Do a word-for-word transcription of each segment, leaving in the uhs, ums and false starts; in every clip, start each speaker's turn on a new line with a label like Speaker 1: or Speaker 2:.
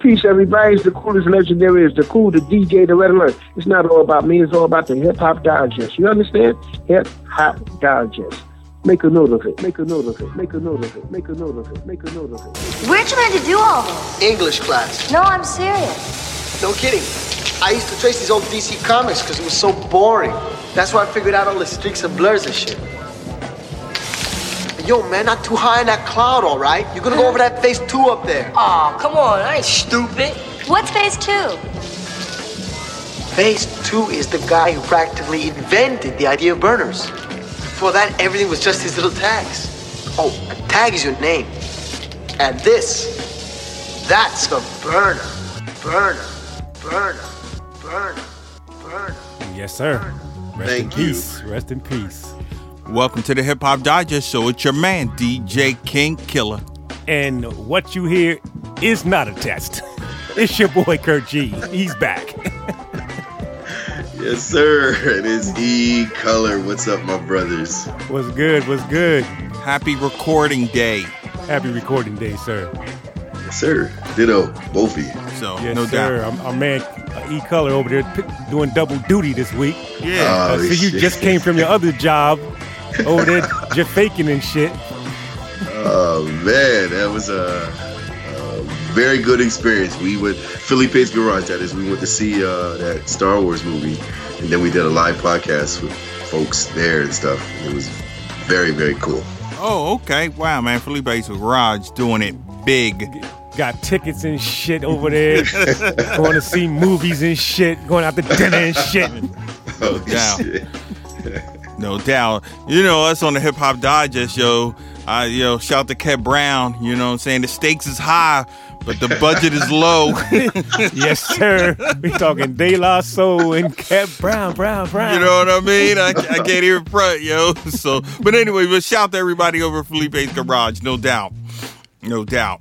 Speaker 1: Peace, everybody. It's the coolest legendary. It's the cool, the D J, the Red Alert. It's not all about me. It's all about the Hip Hop Digest. You understand? Hip Hop Digest. Make a note of it. Make a note of it. Make a note of it. Make a note of it. Make a note of it.
Speaker 2: Where'd you learn to do all this?
Speaker 3: English class.
Speaker 2: No, I'm serious.
Speaker 3: No kidding. I used to trace these old D C comics because it was so boring. That's why I figured out all the streaks and blurs and shit. Yo, man, not too high in that cloud, all right? You're gonna go over that phase two up there.
Speaker 4: Aw, oh, come on, I ain't stupid.
Speaker 2: What's phase two?
Speaker 3: Phase two is the guy who practically invented the idea of burners. Before that, everything was just his little tags. Oh, a tag is your name. And this, that's a burner. Burner, burner, burner, burner.
Speaker 5: Yes, sir. Rest
Speaker 6: Thank
Speaker 5: in
Speaker 6: you.
Speaker 5: peace. Rest in peace.
Speaker 7: Welcome to the Hip Hop Digest Show. It's your man, D J King Killer.
Speaker 5: And what you hear is not a test. It's your boy, Kurt G. He's back.
Speaker 6: Yes, sir. It is E Color. What's up, my brothers?
Speaker 5: What's good? What's good?
Speaker 7: Happy recording day.
Speaker 5: Happy recording day, sir.
Speaker 6: Yes, sir. Ditto. Both of you.
Speaker 7: So,
Speaker 5: Yes,
Speaker 7: no
Speaker 5: sir.
Speaker 7: doubt.
Speaker 5: Our, our man, uh, E Color, over there p- doing double duty this week.
Speaker 7: Yeah.
Speaker 5: Uh,
Speaker 6: Oh,
Speaker 5: so you
Speaker 6: shit.
Speaker 5: just came from your other job over there, just faking and shit.
Speaker 6: Oh, man. That was a, a very good experience. We went, Felipe's Garage, that is, we went to see uh, that Star Wars movie. And then we did a live podcast with folks there and stuff. It was very, very cool.
Speaker 7: Oh, okay. Wow, man. Felipe's Garage doing it big.
Speaker 5: Got tickets and shit over there. Going to see movies and shit. Going out to dinner and shit.
Speaker 6: Oh,
Speaker 7: doubt.
Speaker 6: shit.
Speaker 7: No doubt. You know, us on the Hip Hop Digest Show, I, you know, shout to Kev Brown. You know what I'm saying? The stakes is high, but the budget is low.
Speaker 5: Yes, sir. We talking De La Soul and Kev Brown, Brown, Brown.
Speaker 7: You know what I mean? I, I can't hear in front, yo. So, but anyway, but shout to everybody over at Felipe's Garage, no doubt. No doubt.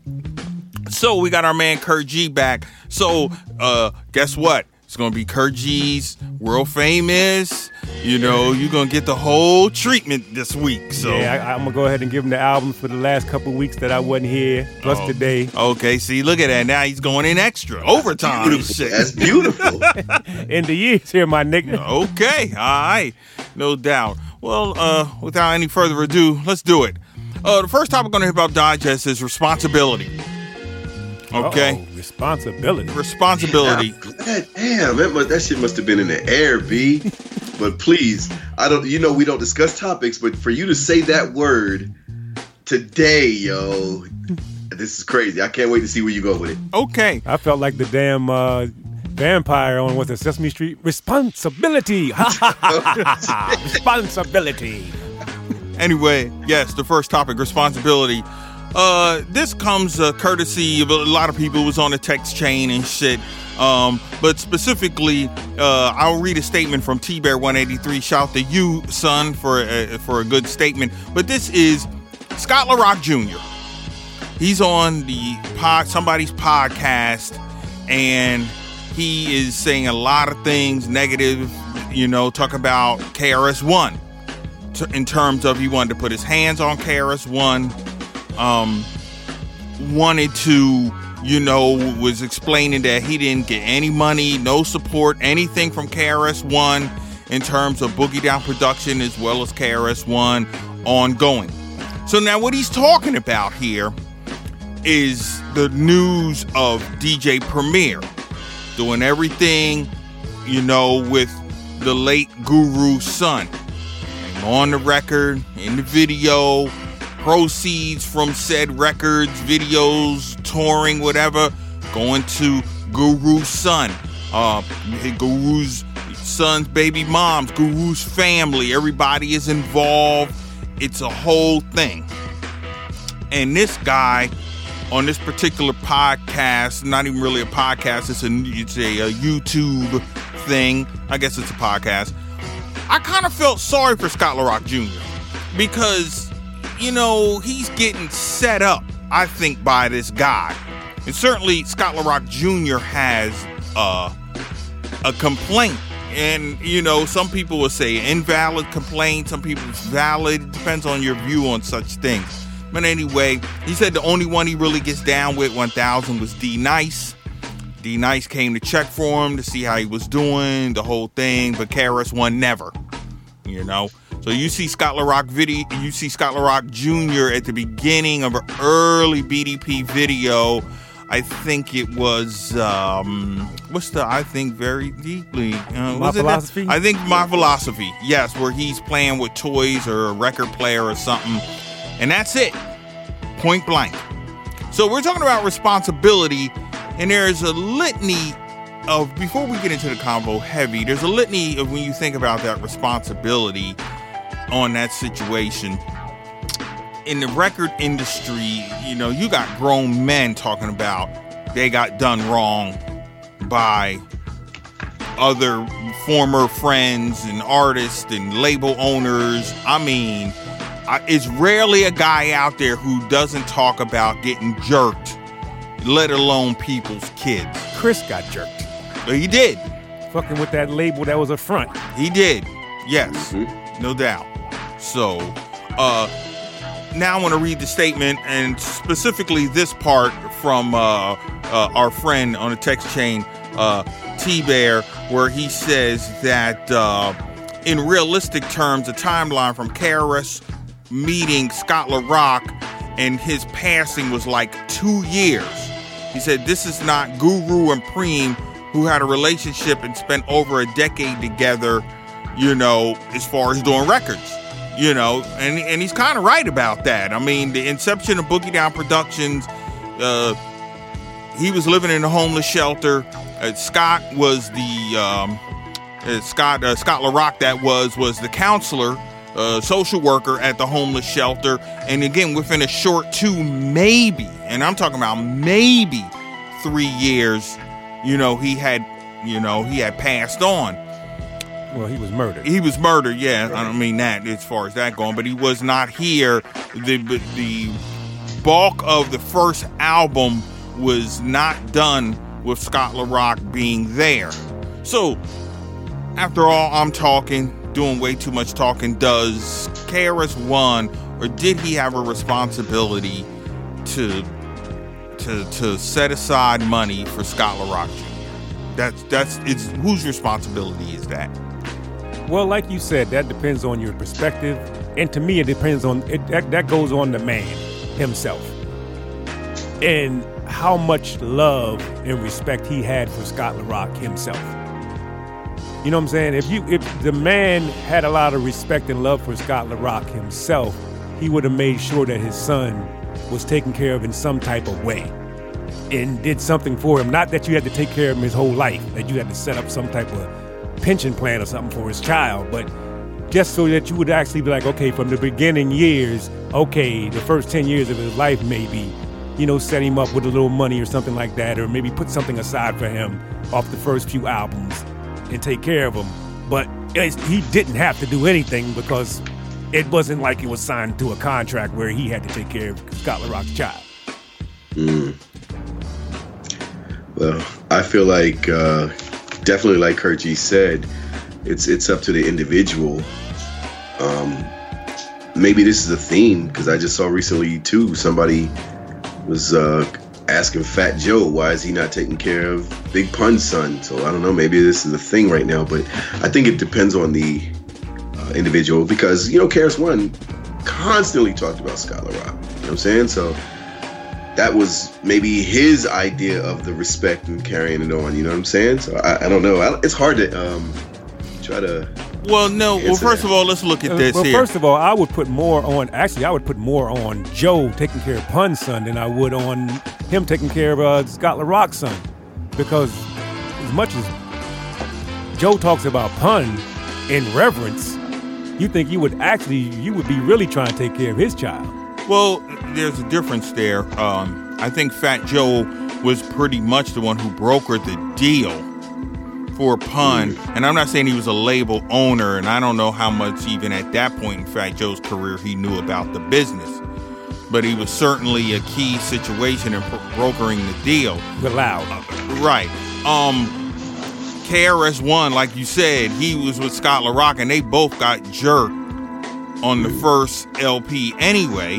Speaker 7: So we got our man Kurt G back. So uh, guess what? It's gonna be Kurt G's world famous. You know, you're gonna get the whole treatment this week. So
Speaker 5: yeah, I, I'm gonna go ahead and give him the album for the last couple weeks that I wasn't here, plus
Speaker 7: Oh,
Speaker 5: today.
Speaker 7: Okay, see, look at that. Now he's going in extra overtime. and
Speaker 6: Beautiful.
Speaker 7: shit.
Speaker 6: That's beautiful.
Speaker 5: End of years here, my nigga.
Speaker 7: Okay, all right, no doubt. Well, uh, without any further ado, let's do it. Uh, the first topic on the Hip Hop Digest is responsibility. Okay,
Speaker 5: Uh-oh, responsibility.
Speaker 7: responsibility.
Speaker 6: God damn, that, must, that shit must have been in the air, B. But please, I don't. You know we don't discuss topics, but for you to say that word today, yo, this is crazy. I can't wait to see where you go with it.
Speaker 7: Okay,
Speaker 5: I felt like the damn uh, vampire on what's the Sesame Street. Responsibility. Ha ha ha. Responsibility.
Speaker 7: anyway, yes, the first topic, responsibility. Uh, this comes uh, courtesy of a lot of people who was on the text chain and shit. Um, but specifically, uh, I'll read a statement from T Bear one eighty-three. Shout to you, son, for a, for a good statement. But this is Scott LaRock Junior He's on the pod, somebody's podcast, and he is saying a lot of things negative. You know, talk about K R S One t- in terms of he wanted to put his hands on K R S One. Um, wanted to, you know, was explaining that he didn't get any money, no support, anything from K R S One in terms of Boogie Down production as well as K R S One ongoing. So now what he's talking about here is the news of D J Premier doing everything, you know, with the late Guru's son. On the record, in the video, proceeds from said records, videos, touring, whatever, going to Guru's son, uh, Guru's son's baby moms, Guru's family. Everybody is involved. It's a whole thing. And this guy on this particular podcast, not even really a podcast, it's a it's a, a YouTube thing. I guess it's a podcast. I kind of felt sorry for Scott LaRock Junior because, you know, he's getting set up, I think, by this guy. And certainly Scott LaRock Junior has uh, a complaint. And, you know, some people will say invalid complaint. Some people it's valid. It depends on your view on such things. But anyway, he said the only one he really gets down with one thousand was D Nice. D Nice came to check for him to see how he was doing, the whole thing, but K R S One never, you know. So you see Scott LaRock video, you see Scott LaRock Junior at the beginning of an early B D P video. I think it was, um, what's the, I think very deeply. Uh,
Speaker 5: My Philosophy?
Speaker 7: I think My Philosophy, yes, where he's playing with toys or a record player or something. And that's it, point blank. So we're talking about responsibility, and there's a litany of, before we get into the convo heavy, there's a litany of when you think about that responsibility on that situation. In the record industry, you know, you got grown men talking about they got done wrong by other former friends and artists and label owners. I mean, I, it's rarely a guy out there who doesn't talk about getting jerked, let alone people's kids.
Speaker 5: Chris got jerked.
Speaker 7: But he did.
Speaker 5: Fucking with that label that was a front.
Speaker 7: He did. Yes,
Speaker 6: Mm-hmm.
Speaker 7: no doubt. So, uh, now I want to read the statement, and specifically this part from uh, uh, our friend on the text chain, uh, T-Bear, where he says that uh, in realistic terms, a timeline from K R S meeting Scott LaRock and his passing was like two years. He said, this is not Guru and Preem, who had a relationship and spent over a decade together, you know, as far as doing records. You know, and and he's kind of right about that. I mean, the inception of Boogie Down Productions, uh, he was living in a homeless shelter. Uh, Scott was the um, uh, Scott uh, Scott LaRock. That was was the counselor, uh, social worker at the homeless shelter. And again, within a short two, maybe, and I'm talking about maybe three years, you know, he had, you know, he had passed on.
Speaker 5: Well, he was murdered.
Speaker 7: He was murdered, yeah. I don't mean that as far as that going, but he was not here. The the bulk of the first album was not done with Scott LaRock being there. So, after all, I'm talking, doing way too much talking. Does K R S One, or did he have a responsibility to to to set aside money for Scott LaRock Junior? That's that's it's whose responsibility is that?
Speaker 5: Well, like you said, that depends on your perspective. And to me, it depends on, it, that, that goes on the man himself. And how much love and respect he had for Scott LaRock himself. You know what I'm saying? If you, if the man had a lot of respect and love for Scott LaRock himself, he would have made sure that his son was taken care of in some type of way and did something for him. Not that you had to take care of him his whole life, that you had to set up some type of pension plan or something for his child, but just so that you would actually be like, okay, from the beginning years, okay, the first ten years of his life maybe, you know, set him up with a little money or something like that, or maybe put something aside for him off the first few albums and take care of him. But he didn't have to do anything because it wasn't like it was signed to a contract where he had to take care of Scott LaRock's child.
Speaker 6: Mm. Well, I feel like uh, definitely like Kurt G said, it's it's up to the individual. Um, maybe this is a theme because I just saw recently too, somebody was uh, asking Fat Joe, why is he not taking care of Big Pun's son? So I don't know, maybe this is a thing right now, but I think it depends on the uh, individual because, you know, K R S One constantly talked about Scott LaRock, you know what I'm saying? So that was maybe his idea of the respect and carrying it on, you know what I'm saying? So I, I don't know. I, it's hard to um, try to...
Speaker 7: Well, no. Well, first
Speaker 6: that.
Speaker 7: of all, let's look at this
Speaker 5: well,
Speaker 7: here.
Speaker 5: First of all, I would put more on, actually, I would put more on Joe taking care of Pun's son than I would on him taking care of uh, Scott LaRock's son. Because as much as Joe talks about Pun in reverence, you think you would actually, you would be really trying to take care of his child.
Speaker 7: Well, there's a difference there. Um, I think Fat Joe was pretty much the one who brokered the deal for Pun. And I'm not saying he was a label owner, and I don't know how much even at that point in Fat Joe's career he knew about the business. But he was certainly a key situation in pro- brokering the deal.
Speaker 5: The loud.
Speaker 7: Uh, right. Um, K R S One, like you said, he was with Scott LaRock, and they both got jerked on the first L P anyway.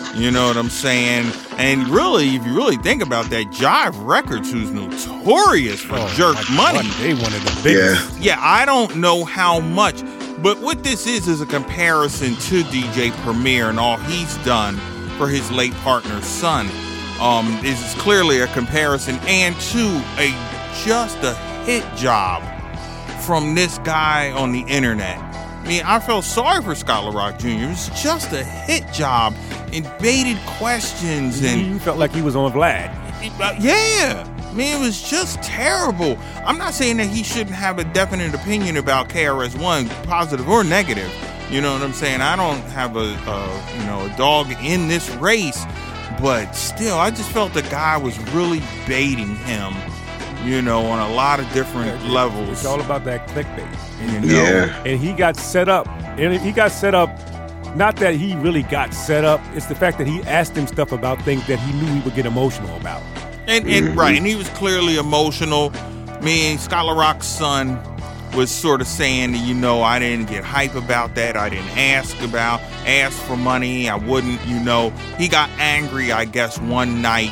Speaker 7: You know what I'm saying? And really, if you really think about that, Jive Records, who's notorious for
Speaker 5: Oh,
Speaker 7: jerk
Speaker 5: my
Speaker 7: money.
Speaker 5: God, They one of the biggest.
Speaker 7: Yeah, I don't know how much, but what this is is a comparison to D J Premier and all he's done for his late partner's son. Um, this is clearly a comparison, and to a just a hit job from this guy on the internet. I mean, I felt sorry for Scholar Rock Junior It was just a hit job, and baited questions, and
Speaker 5: You felt like he was on Vlad.
Speaker 7: uh, yeah, I mean, it was just terrible. I'm not saying that he shouldn't have a definite opinion about K R S One, positive or negative. You know what I'm saying? I don't have a, a you know a dog in this race, but still, I just felt the guy was really baiting him. You know, on a lot of different levels.
Speaker 5: It's all about that clickbait. And,
Speaker 7: You know?
Speaker 6: Yeah.
Speaker 5: and he got set up. And he got set up, not that he really got set up, it's the fact that he asked him stuff about things that he knew he would get emotional about.
Speaker 7: And, and right, and he was clearly emotional. I mean, Scholar Rock's son was sort of saying, you know, I didn't get hype about that. I didn't ask about, ask for money. I wouldn't, you know. He got angry, I guess, one night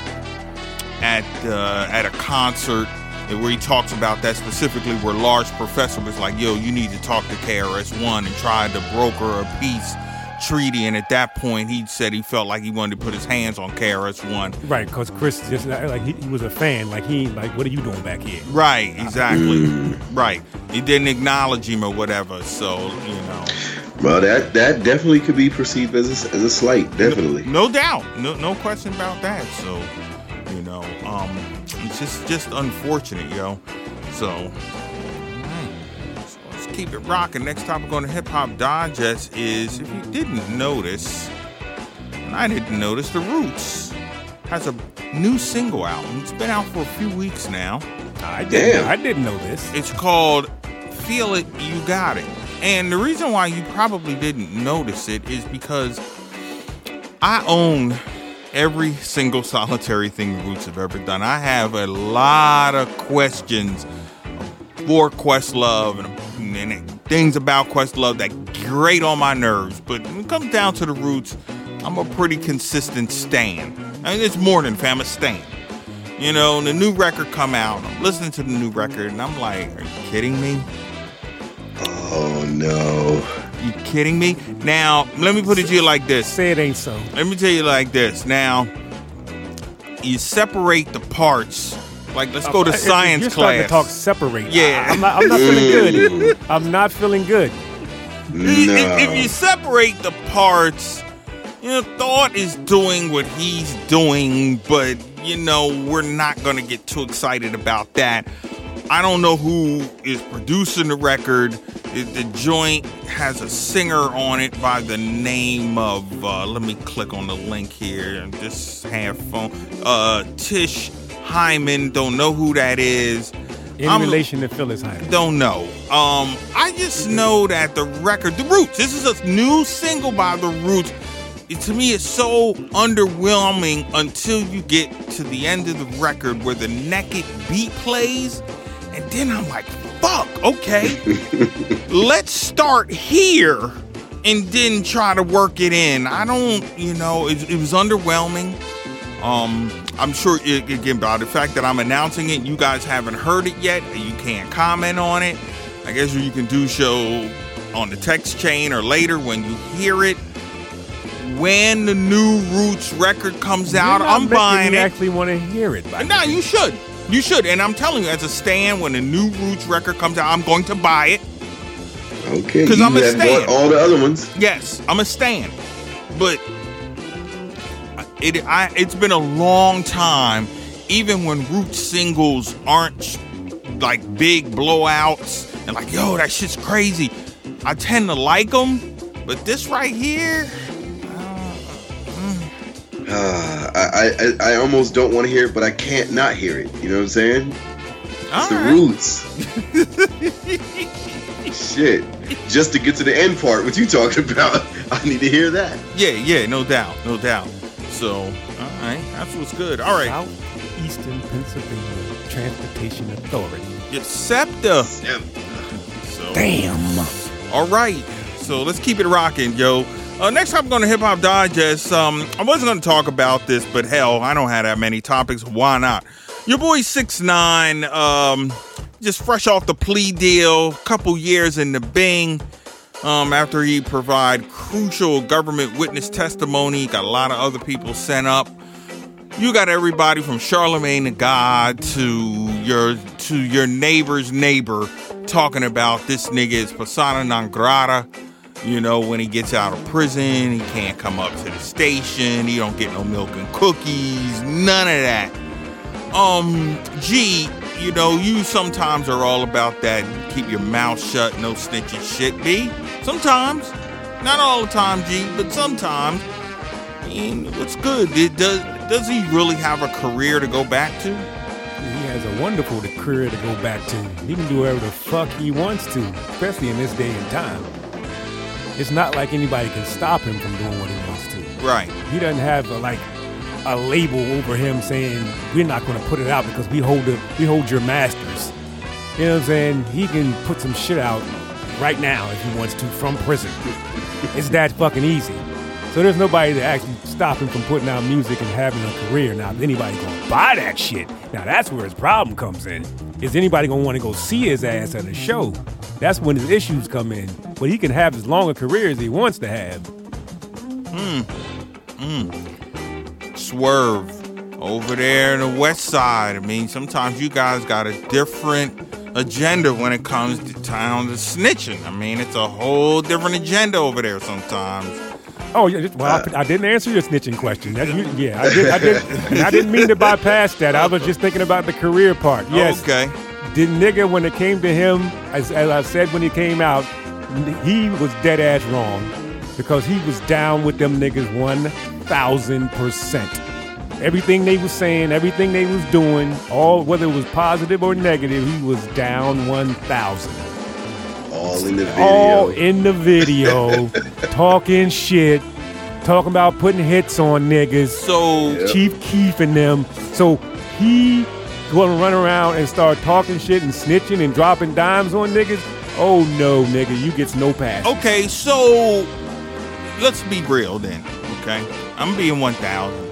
Speaker 7: at uh, at a concert where he talks about that specifically, where Large Professor was like, yo, you need to talk to K R S One, and tried to broker a peace treaty. And at that point, he said he felt like he wanted to put his hands on K R S One.
Speaker 5: Right, because Chris just like he, he was a fan. Like he like, what are you doing back here?
Speaker 7: Right, exactly. Right. He didn't acknowledge him or whatever, so, you know.
Speaker 6: Well, that that definitely could be perceived as a, as a slight, definitely.
Speaker 7: No, no doubt. No no question about that. So, you know, um, it's just, just unfortunate, yo. So, all right. So let's keep it rocking. Next topic on the Hip Hop Digest is, if you didn't notice, and I didn't notice, The Roots has a new single out. It's been out for a few weeks now.
Speaker 5: I didn't.
Speaker 6: Damn.
Speaker 5: I didn't know this.
Speaker 7: It's called Feel It, You Got It. And the reason why you probably didn't notice it is because I own every single solitary thing the Roots have ever done. I have a lot of questions for Questlove and, and things about Questlove that grate on my nerves. But when it comes down to the Roots, I'm a pretty consistent stan. I mean, it's more than fam, a stan. You know, the new record come out, I'm listening to the new record, and I'm like, are you kidding me?
Speaker 6: Oh, no.
Speaker 7: You kidding me? Now, let me put it to you like this.
Speaker 5: Say it ain't so.
Speaker 7: Let me tell you like this. Now, you separate the parts. Like, let's go to
Speaker 5: If- if
Speaker 7: science
Speaker 5: you're starting
Speaker 7: class.
Speaker 5: to talk separate.
Speaker 7: Yeah.
Speaker 5: I, I'm not. I'm not feeling good. I'm not feeling good.
Speaker 7: If, if-
Speaker 6: No.
Speaker 7: if you separate the parts, you know, Thought is doing what he's doing, but, you know, we're not going to get too excited about that. I don't know who is producing the record. The, the joint has a singer on it by the name of, uh, let me click on the link here and just have phone. Uh, Tish Hyman, don't know who that is.
Speaker 5: In
Speaker 7: I'm-
Speaker 5: relation to Phyllis Hyman.
Speaker 7: Don't know. Um, I just know that the record, The Roots, this is a new single by The Roots. It, to me, it's so underwhelming until you get to the end of the record where the naked beat plays. And then I'm like, fuck, okay. Let's start here and then try to work it in. I don't, you know, it, it was underwhelming. Um, I'm sure, it, again, by the fact that I'm announcing it, you guys haven't heard it yet. You can't comment on it. I guess you can do so on the text chain or later when you hear it. When the new Roots record comes out,
Speaker 5: You're not
Speaker 7: I'm
Speaker 5: making
Speaker 7: buying
Speaker 5: me
Speaker 7: it.
Speaker 5: actually want to hear it. By
Speaker 7: No,
Speaker 5: the way.
Speaker 7: you should. You should. And I'm telling you, as a stan, when the new Roots record comes out, I'm going to buy it.
Speaker 6: Okay.
Speaker 7: 'Cause
Speaker 6: you
Speaker 7: I'm a
Speaker 6: have
Speaker 7: stan.
Speaker 6: bought all the other ones.
Speaker 7: Yes, I'm a stan. But it, I, it's been a long time, even when Roots singles aren't like big blowouts and like, yo, that shit's crazy. I tend to like them. But this right here,
Speaker 6: Uh, I, I I almost don't want to hear it, but I can't not hear it. You know what I'm saying?
Speaker 7: all
Speaker 6: It's the
Speaker 7: right.
Speaker 6: Roots. Shit. Just to get to the end part, what you talking about, I need to hear that.
Speaker 7: Yeah, yeah, no doubt, no doubt. So, all right, that's what's good. All right,
Speaker 5: Southeastern Pennsylvania Transportation Authority.
Speaker 7: it's SEPTA.
Speaker 6: Yeah.
Speaker 7: So,
Speaker 5: Damn.
Speaker 7: all right, so let's keep it rocking, yo. Uh, next up on the Hip Hop Digest, um, I wasn't going to talk about this, but hell, I don't have that many topics. Why not? Your boy six nine, um, just fresh off the plea deal, couple years in the Bing, um, after he provide crucial government witness testimony. Got a lot of other people sent up. You got everybody from Charlemagne the God to your to your neighbor's neighbor talking about this nigga is persona non grata. You know, when he gets out of prison, he can't come up to the station. He don't get no milk and cookies. None of that. Um, G, you know, you sometimes are all about that. Keep your mouth shut, no snitching shit, B. Sometimes. Not all the time, G, but sometimes. I mean, what's good? It does, does he really have a career to go back to?
Speaker 5: He has a wonderful career to go back to. He can do whatever the fuck he wants to, especially in this day and time. It's not like anybody can stop him from doing what he wants to.
Speaker 7: Right.
Speaker 5: He doesn't have a, like a label over him saying we're not going to put it out because we hold the, we hold your masters. You know what I'm saying? He can put some shit out right now if he wants to from prison. It's that fucking easy. So there's nobody to actually stop him from putting out music and having a career. Now, is anybody going to buy that shit? Now, that's where his problem comes in. Is anybody going to want to go see his ass at a show? That's when his issues come in. But he can have as long a career as he wants to have.
Speaker 7: Hmm. Hmm. Swerve. Over there in the west side. I mean, sometimes you guys got a different agenda when it comes to town to snitching. I mean, it's a whole different agenda over there sometimes.
Speaker 5: Oh, yeah. Well, I, I didn't answer your snitching question. That, you, yeah, I, did, I, did, I didn't mean to bypass that. I was just thinking about the career part. Yes.
Speaker 7: Okay.
Speaker 5: The nigga, when it came to him, as, as I said when he came out, he was dead ass wrong because he was down with them niggas one thousand percent. Everything they was saying, everything they was doing, all whether it was positive or negative, he was down one thousand.
Speaker 6: All in the video.
Speaker 5: All in the video, talking shit, talking about putting hits on niggas.
Speaker 7: So
Speaker 6: Yep.
Speaker 5: Chief Keef and them. So he gonna run around and start talking shit and snitching and dropping dimes on niggas? Oh no, nigga, you gets no pass.
Speaker 7: Okay, so let's be real then, okay? I'm being one thousand.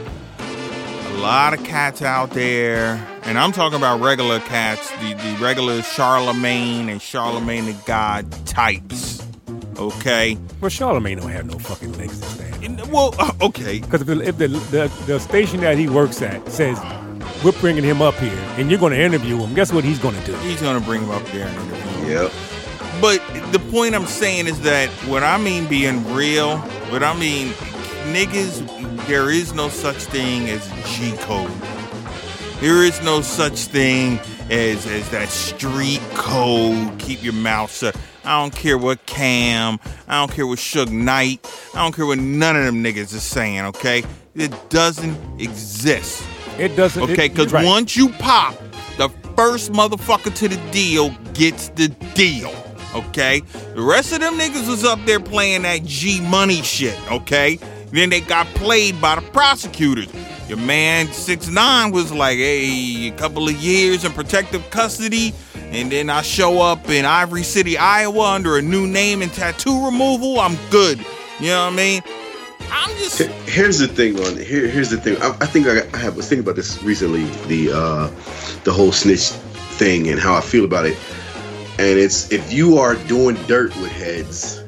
Speaker 7: A lot of cats out there, and I'm talking about regular cats, the, the regular Charlemagne and Charlemagne the God types, okay?
Speaker 5: Well, Charlemagne don't have no fucking legs to stand.
Speaker 7: And, well, uh, okay.
Speaker 5: Because if, the, if the, the, the station that he works at says, we're bringing him up here, and you're going to interview him, guess what he's going to do?
Speaker 7: He's going to bring him up there and interview him.
Speaker 6: Yep.
Speaker 7: But the point I'm saying is that what I mean being real, what I mean, niggas, there is no such thing as G code. There is no such thing as, as that street code, keep your mouth shut. I don't care what Cam, I don't care what Suge Knight, I don't care what none of them niggas is saying, okay? It doesn't exist.
Speaker 5: It doesn't.
Speaker 7: Okay,
Speaker 5: it-
Speaker 7: because
Speaker 5: right.
Speaker 7: once you pop, the first motherfucker to the deal gets the deal. Okay? The rest of them niggas was up there playing that G Money shit, okay? Then they got played by the prosecutors. Your man six nine was like, hey, a couple of years in protective custody, and then I show up in Ivory City, Iowa under a new name and tattoo removal. I'm good. You know what I mean? I'm just...
Speaker 6: Here's the thing on here. Here's the thing. I, I think I, I have, was thinking about this recently. The uh, the whole snitch thing and how I feel about it. And it's if you are doing dirt with heads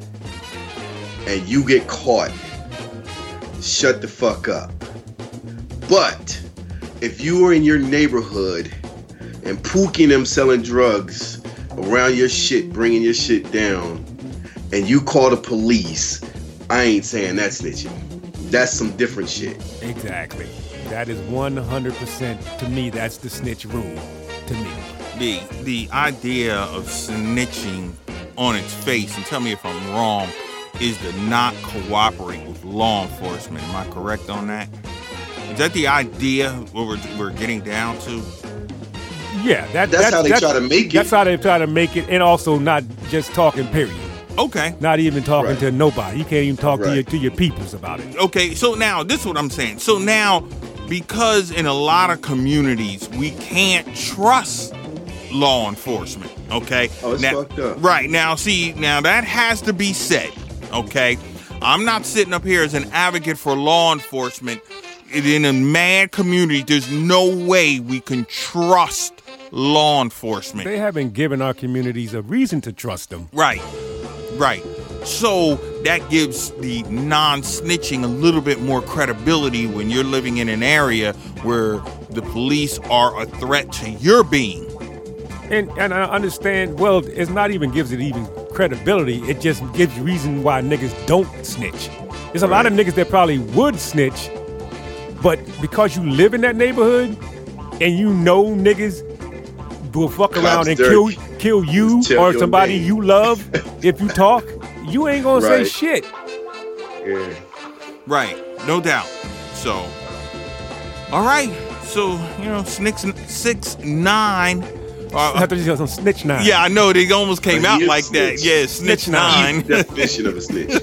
Speaker 6: and you get caught, shut the fuck up. But if you are in your neighborhood and Pookie and them selling drugs around your shit, bringing your shit down, and you call the police, I ain't saying that's snitching. That's some different shit.
Speaker 5: Exactly. That is one hundred percent, to me, that's the snitch rule, to me.
Speaker 7: The, the idea of snitching on its face, and tell me if I'm wrong, is to not cooperate with law enforcement. Am I correct on that? Is that the idea what we're, we're getting down to?
Speaker 5: Yeah, that,
Speaker 6: That's
Speaker 5: that,
Speaker 6: how they
Speaker 5: that's,
Speaker 6: try to make it.
Speaker 5: That's how they try to make it, and also not just talking, period.
Speaker 7: Okay.
Speaker 5: Not even talking
Speaker 6: Right.
Speaker 5: to nobody. You can't even talk to
Speaker 6: Right.
Speaker 5: your to your peoples about it.
Speaker 7: Okay, so now, this is what I'm saying. So now, because in a lot of communities, we can't trust law enforcement, okay?
Speaker 6: Oh, it's
Speaker 7: now,
Speaker 6: fucked up.
Speaker 7: Right, now, see, now that has to be said, okay? I'm not sitting up here as an advocate for law enforcement. In a mad community, there's no way we can trust law enforcement.
Speaker 5: They haven't given our communities a reason to trust them.
Speaker 7: Right, right. So that gives the non-snitching a little bit more credibility when you're living in an area where the police are a threat to your being.
Speaker 5: And and I understand, well, it's not even gives it even credibility. It just gives you reason why niggas don't snitch. There's a right. lot of niggas that probably would snitch, but because you live in that neighborhood and you know niggas will fuck
Speaker 6: Cops
Speaker 5: around and
Speaker 6: dirty.
Speaker 5: kill kill you or somebody
Speaker 6: name.
Speaker 5: you love if you talk, you ain't gonna
Speaker 6: right.
Speaker 5: say shit.
Speaker 6: Yeah.
Speaker 7: Right, no doubt. So, all right. So, you know, six, six nine. Uh,
Speaker 5: I have to do some snitch nine.
Speaker 7: Yeah, I know. They almost came out like
Speaker 6: snitch.
Speaker 7: that. Yeah, snitch, snitch nine.
Speaker 6: nine. Definition of a snitch.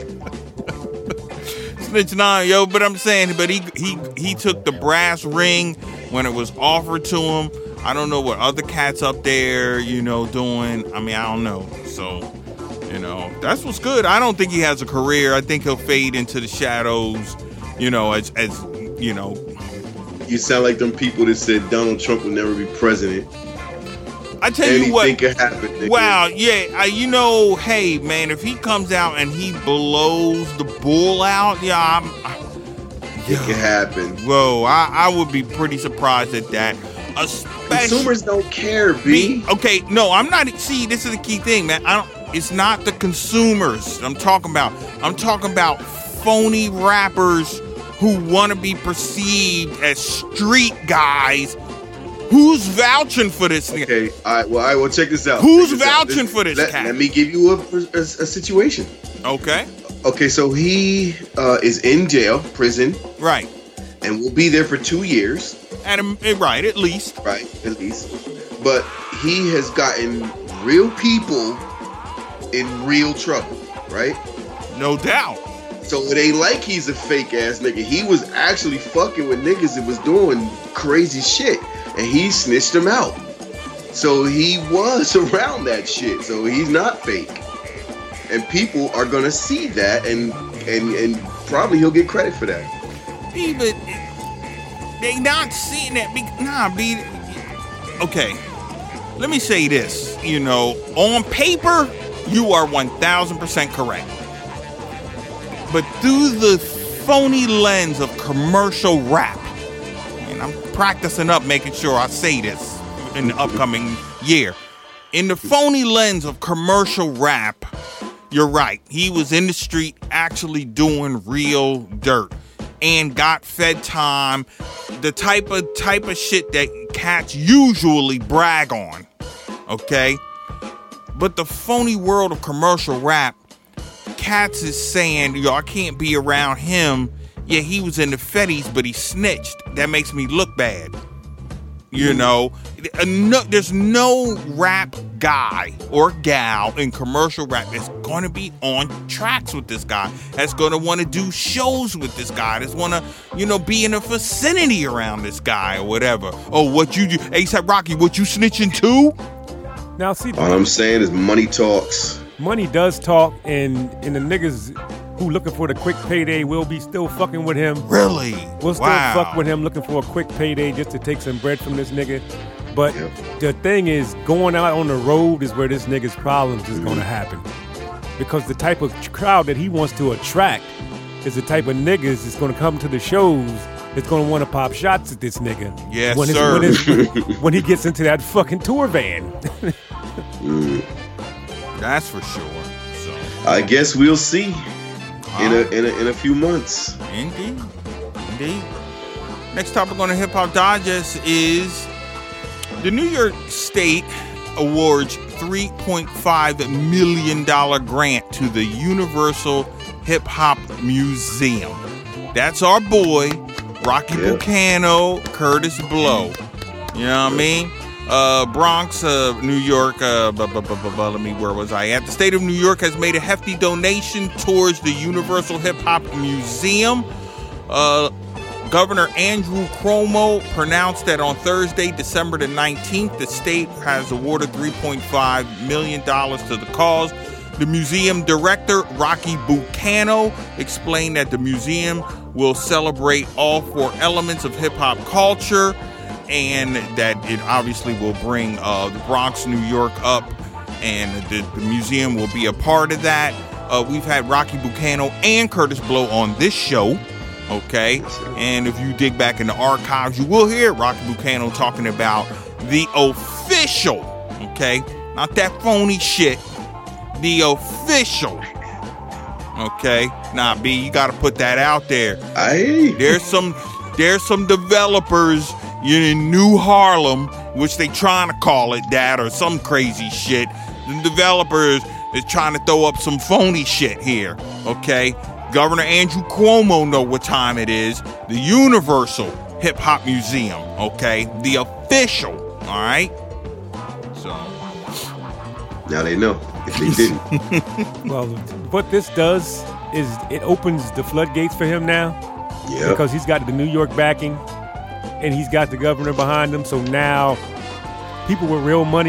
Speaker 7: Snitch nine, yo. But I'm saying, but he he he took the brass ring when it was offered to him. I don't know what other cats up there, you know, doing. I mean, I don't know. So, you know, that's what's good. I don't think he has a career. I think he'll fade into the shadows, you know, as as you know.
Speaker 6: You sound like them people that said Donald Trump will never be president.
Speaker 7: I tell
Speaker 6: Anything
Speaker 7: you what.
Speaker 6: Anything could happen. Nigga.
Speaker 7: Wow, yeah, I, you know, hey man, if he comes out and he blows the bull out, yeah, I'm, I,
Speaker 6: it yeah. can happen.
Speaker 7: Whoa, I, I would be pretty surprised at that. Especially,
Speaker 6: consumers don't care, B.
Speaker 7: Okay, no, I'm not. See, this is the key thing, man. I don't. It's not the consumers I'm talking about. I'm talking about phony rappers who want to be perceived as street guys. Who's vouching for this nigga?
Speaker 6: Okay, all right, well, all right, well, check this out.
Speaker 7: Who's
Speaker 6: this
Speaker 7: vouching
Speaker 6: out. This,
Speaker 7: for this
Speaker 6: let,
Speaker 7: cat?
Speaker 6: Let me give you a, a, a situation.
Speaker 7: Okay.
Speaker 6: Okay, so he uh, is in jail, prison.
Speaker 7: Right.
Speaker 6: And will be there for two years.
Speaker 7: At a, right, at least.
Speaker 6: Right, at least. But he has gotten real people in real trouble, right?
Speaker 7: No doubt.
Speaker 6: So it ain't like he's a fake ass nigga. He was actually fucking with niggas that was doing crazy shit. And he snitched them out. So he was around that shit. So he's not fake. And people are gonna see that, and and and probably he'll get credit for that.
Speaker 7: Even they not seeing that. Be, nah, be okay. Let me say this. You know, on paper, you are one thousand percent correct. But through the phony lens of commercial rap, and I'm practicing up making sure I say this in the upcoming year. In the phony lens of commercial rap, you're right. He was in the street actually doing real dirt and got fed time, the type of type of shit that cats usually brag on. Okay? But the phony world of commercial rap, cats is saying, yo, I can't be around him. Yeah, he was in the fetties, but he snitched. That makes me look bad. You know, no, there's no rap guy or gal in commercial rap that's going to be on tracks with this guy, that's going to want to do shows with this guy, that's want to, you know, be in a vicinity around this guy or whatever. Oh, what you do? A$AP Rocky, what you snitching too?
Speaker 5: Now, see,
Speaker 6: all I'm saying is money talks.
Speaker 5: Money does talk, and, and the niggas who looking for the quick payday will be still fucking with him.
Speaker 7: Really?
Speaker 5: We'll still
Speaker 7: wow.
Speaker 5: fuck with him looking for a quick payday just to take some bread from this nigga. But
Speaker 6: yep.
Speaker 5: the thing is, going out on the road is where this nigga's problems is
Speaker 6: mm-hmm.
Speaker 5: going to happen. Because the type of crowd that he wants to attract is the type of niggas that's going to come to the shows that's going to want to pop shots at this nigga.
Speaker 7: Yes,
Speaker 5: when
Speaker 7: sir.
Speaker 5: His, when, his, when he gets into that fucking tour van.
Speaker 6: mm.
Speaker 7: That's for sure. So
Speaker 6: I guess we'll see in a, in a in a few months.
Speaker 7: Indeed, indeed. Next topic on the Hip Hop Digest is the New York State awards three point five million dollars grant to the Universal Hip Hop Museum. That's our boy Rocky
Speaker 6: yeah.
Speaker 7: Bucano, Curtis Blow. You know what I mean? Uh, Bronx, uh, New York, uh, bu- bu- bu- bu- bu- let me, where was I at? The state of New York has made a hefty donation towards the Universal Hip Hop Museum. Uh, Governor Andrew Cuomo pronounced that on Thursday, December the nineteenth, the state has awarded three point five million dollars to the cause. The museum director, Rocky Bucano, explained that the museum will celebrate all four elements of hip-hop culture, and that it obviously will bring uh, the Bronx, New York up, and the, the museum will be a part of that. Uh, we've had Rocky Bucano and Curtis Blow on this show, okay? And if you dig back in the archives, you will hear Rocky Bucano talking about the official, okay? Not that phony shit. The official. Okay? Nah, B, you gotta put that out there.
Speaker 6: Aye.
Speaker 7: There's some there's some developers in New Harlem, which they trying to call it that or some crazy shit. The developers is trying to throw up some phony shit here. Okay? Governor Andrew Cuomo know what time it is. The Universal Hip Hop Museum. Okay? The official. Alright? So
Speaker 6: now they know. If they didn't.
Speaker 5: Well, what this does is it opens the floodgates for him now.
Speaker 6: Yeah.
Speaker 5: Because he's got the New York backing and he's got the governor behind him. So now people with real money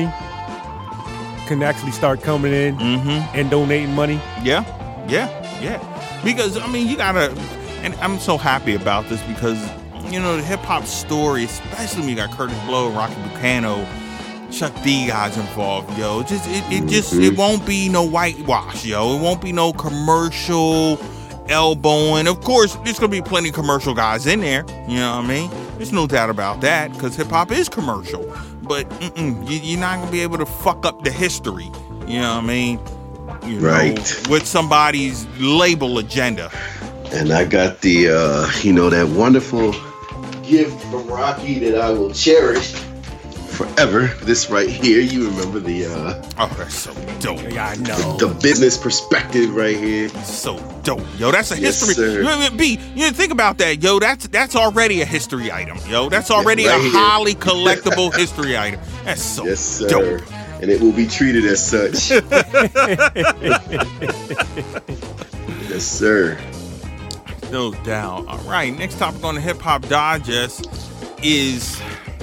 Speaker 5: can actually start coming in
Speaker 7: mm-hmm.
Speaker 5: and donating money.
Speaker 7: Yeah, yeah, yeah. Because, I mean, you gotta, and I'm so happy about this because, you know, the hip hop story, especially when you got Curtis Blow, Rocky Bucano, Chuck D guys involved, yo. Just it, it just
Speaker 6: mm-hmm.
Speaker 7: it won't be no whitewash, yo. It won't be no commercial elbowing. Of course, there's gonna be plenty of commercial guys in there. You know what I mean? There's no doubt about that because hip hop is commercial. But mm-mm, you, you're not gonna be able to fuck up the history. You know what I mean? You
Speaker 6: right.
Speaker 7: know, with somebody's label agenda.
Speaker 6: And I got the uh, you know, that wonderful gift from Rocky that I will cherish forever. This right here, you remember the uh
Speaker 7: oh, that's so dope.
Speaker 5: Yeah, I know.
Speaker 6: The, the business perspective right here.
Speaker 7: So dope. Yo, that's a
Speaker 6: Yes,
Speaker 7: history.
Speaker 6: sir.
Speaker 7: You know, B, you know, think about that, yo. That's that's already a history item, yo. That's already
Speaker 6: Yeah, right
Speaker 7: a
Speaker 6: here.
Speaker 7: highly collectible history item. That's so
Speaker 6: Yes, sir.
Speaker 7: dope.
Speaker 6: And it will be treated as such. Yes, sir.
Speaker 7: No doubt. All right, next topic on the Hip Hop Digest is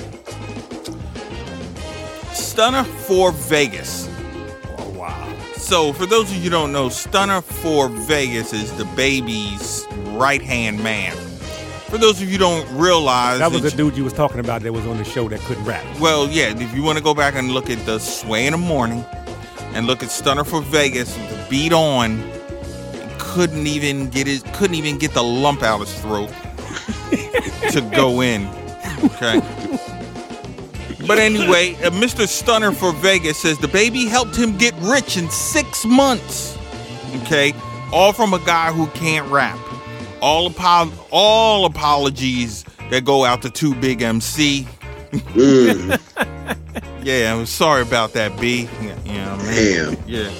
Speaker 7: Stunner for Vegas.
Speaker 5: Oh, wow.
Speaker 7: So, for those of you who don't know, Stunner for Vegas is the baby's right-hand man. For those of you who don't realize...
Speaker 5: That was
Speaker 7: that
Speaker 5: the dude you was talking about that was on the show that couldn't rap.
Speaker 7: Well, yeah, if you want to go back and look at the Sway in the Morning and look at Stunner for Vegas, the beat on, couldn't even get his, couldn't even get the lump out his throat to go in. Okay. But anyway, uh, Mister Stunner for Vegas says the baby helped him get rich in six months. Okay, all from a guy who can't rap. All apo- all apologies that go out to Too Big M C.
Speaker 6: Mm.
Speaker 7: Yeah, I'm sorry about that, B. Yeah, you know what I mean?
Speaker 6: Damn.
Speaker 7: Yeah.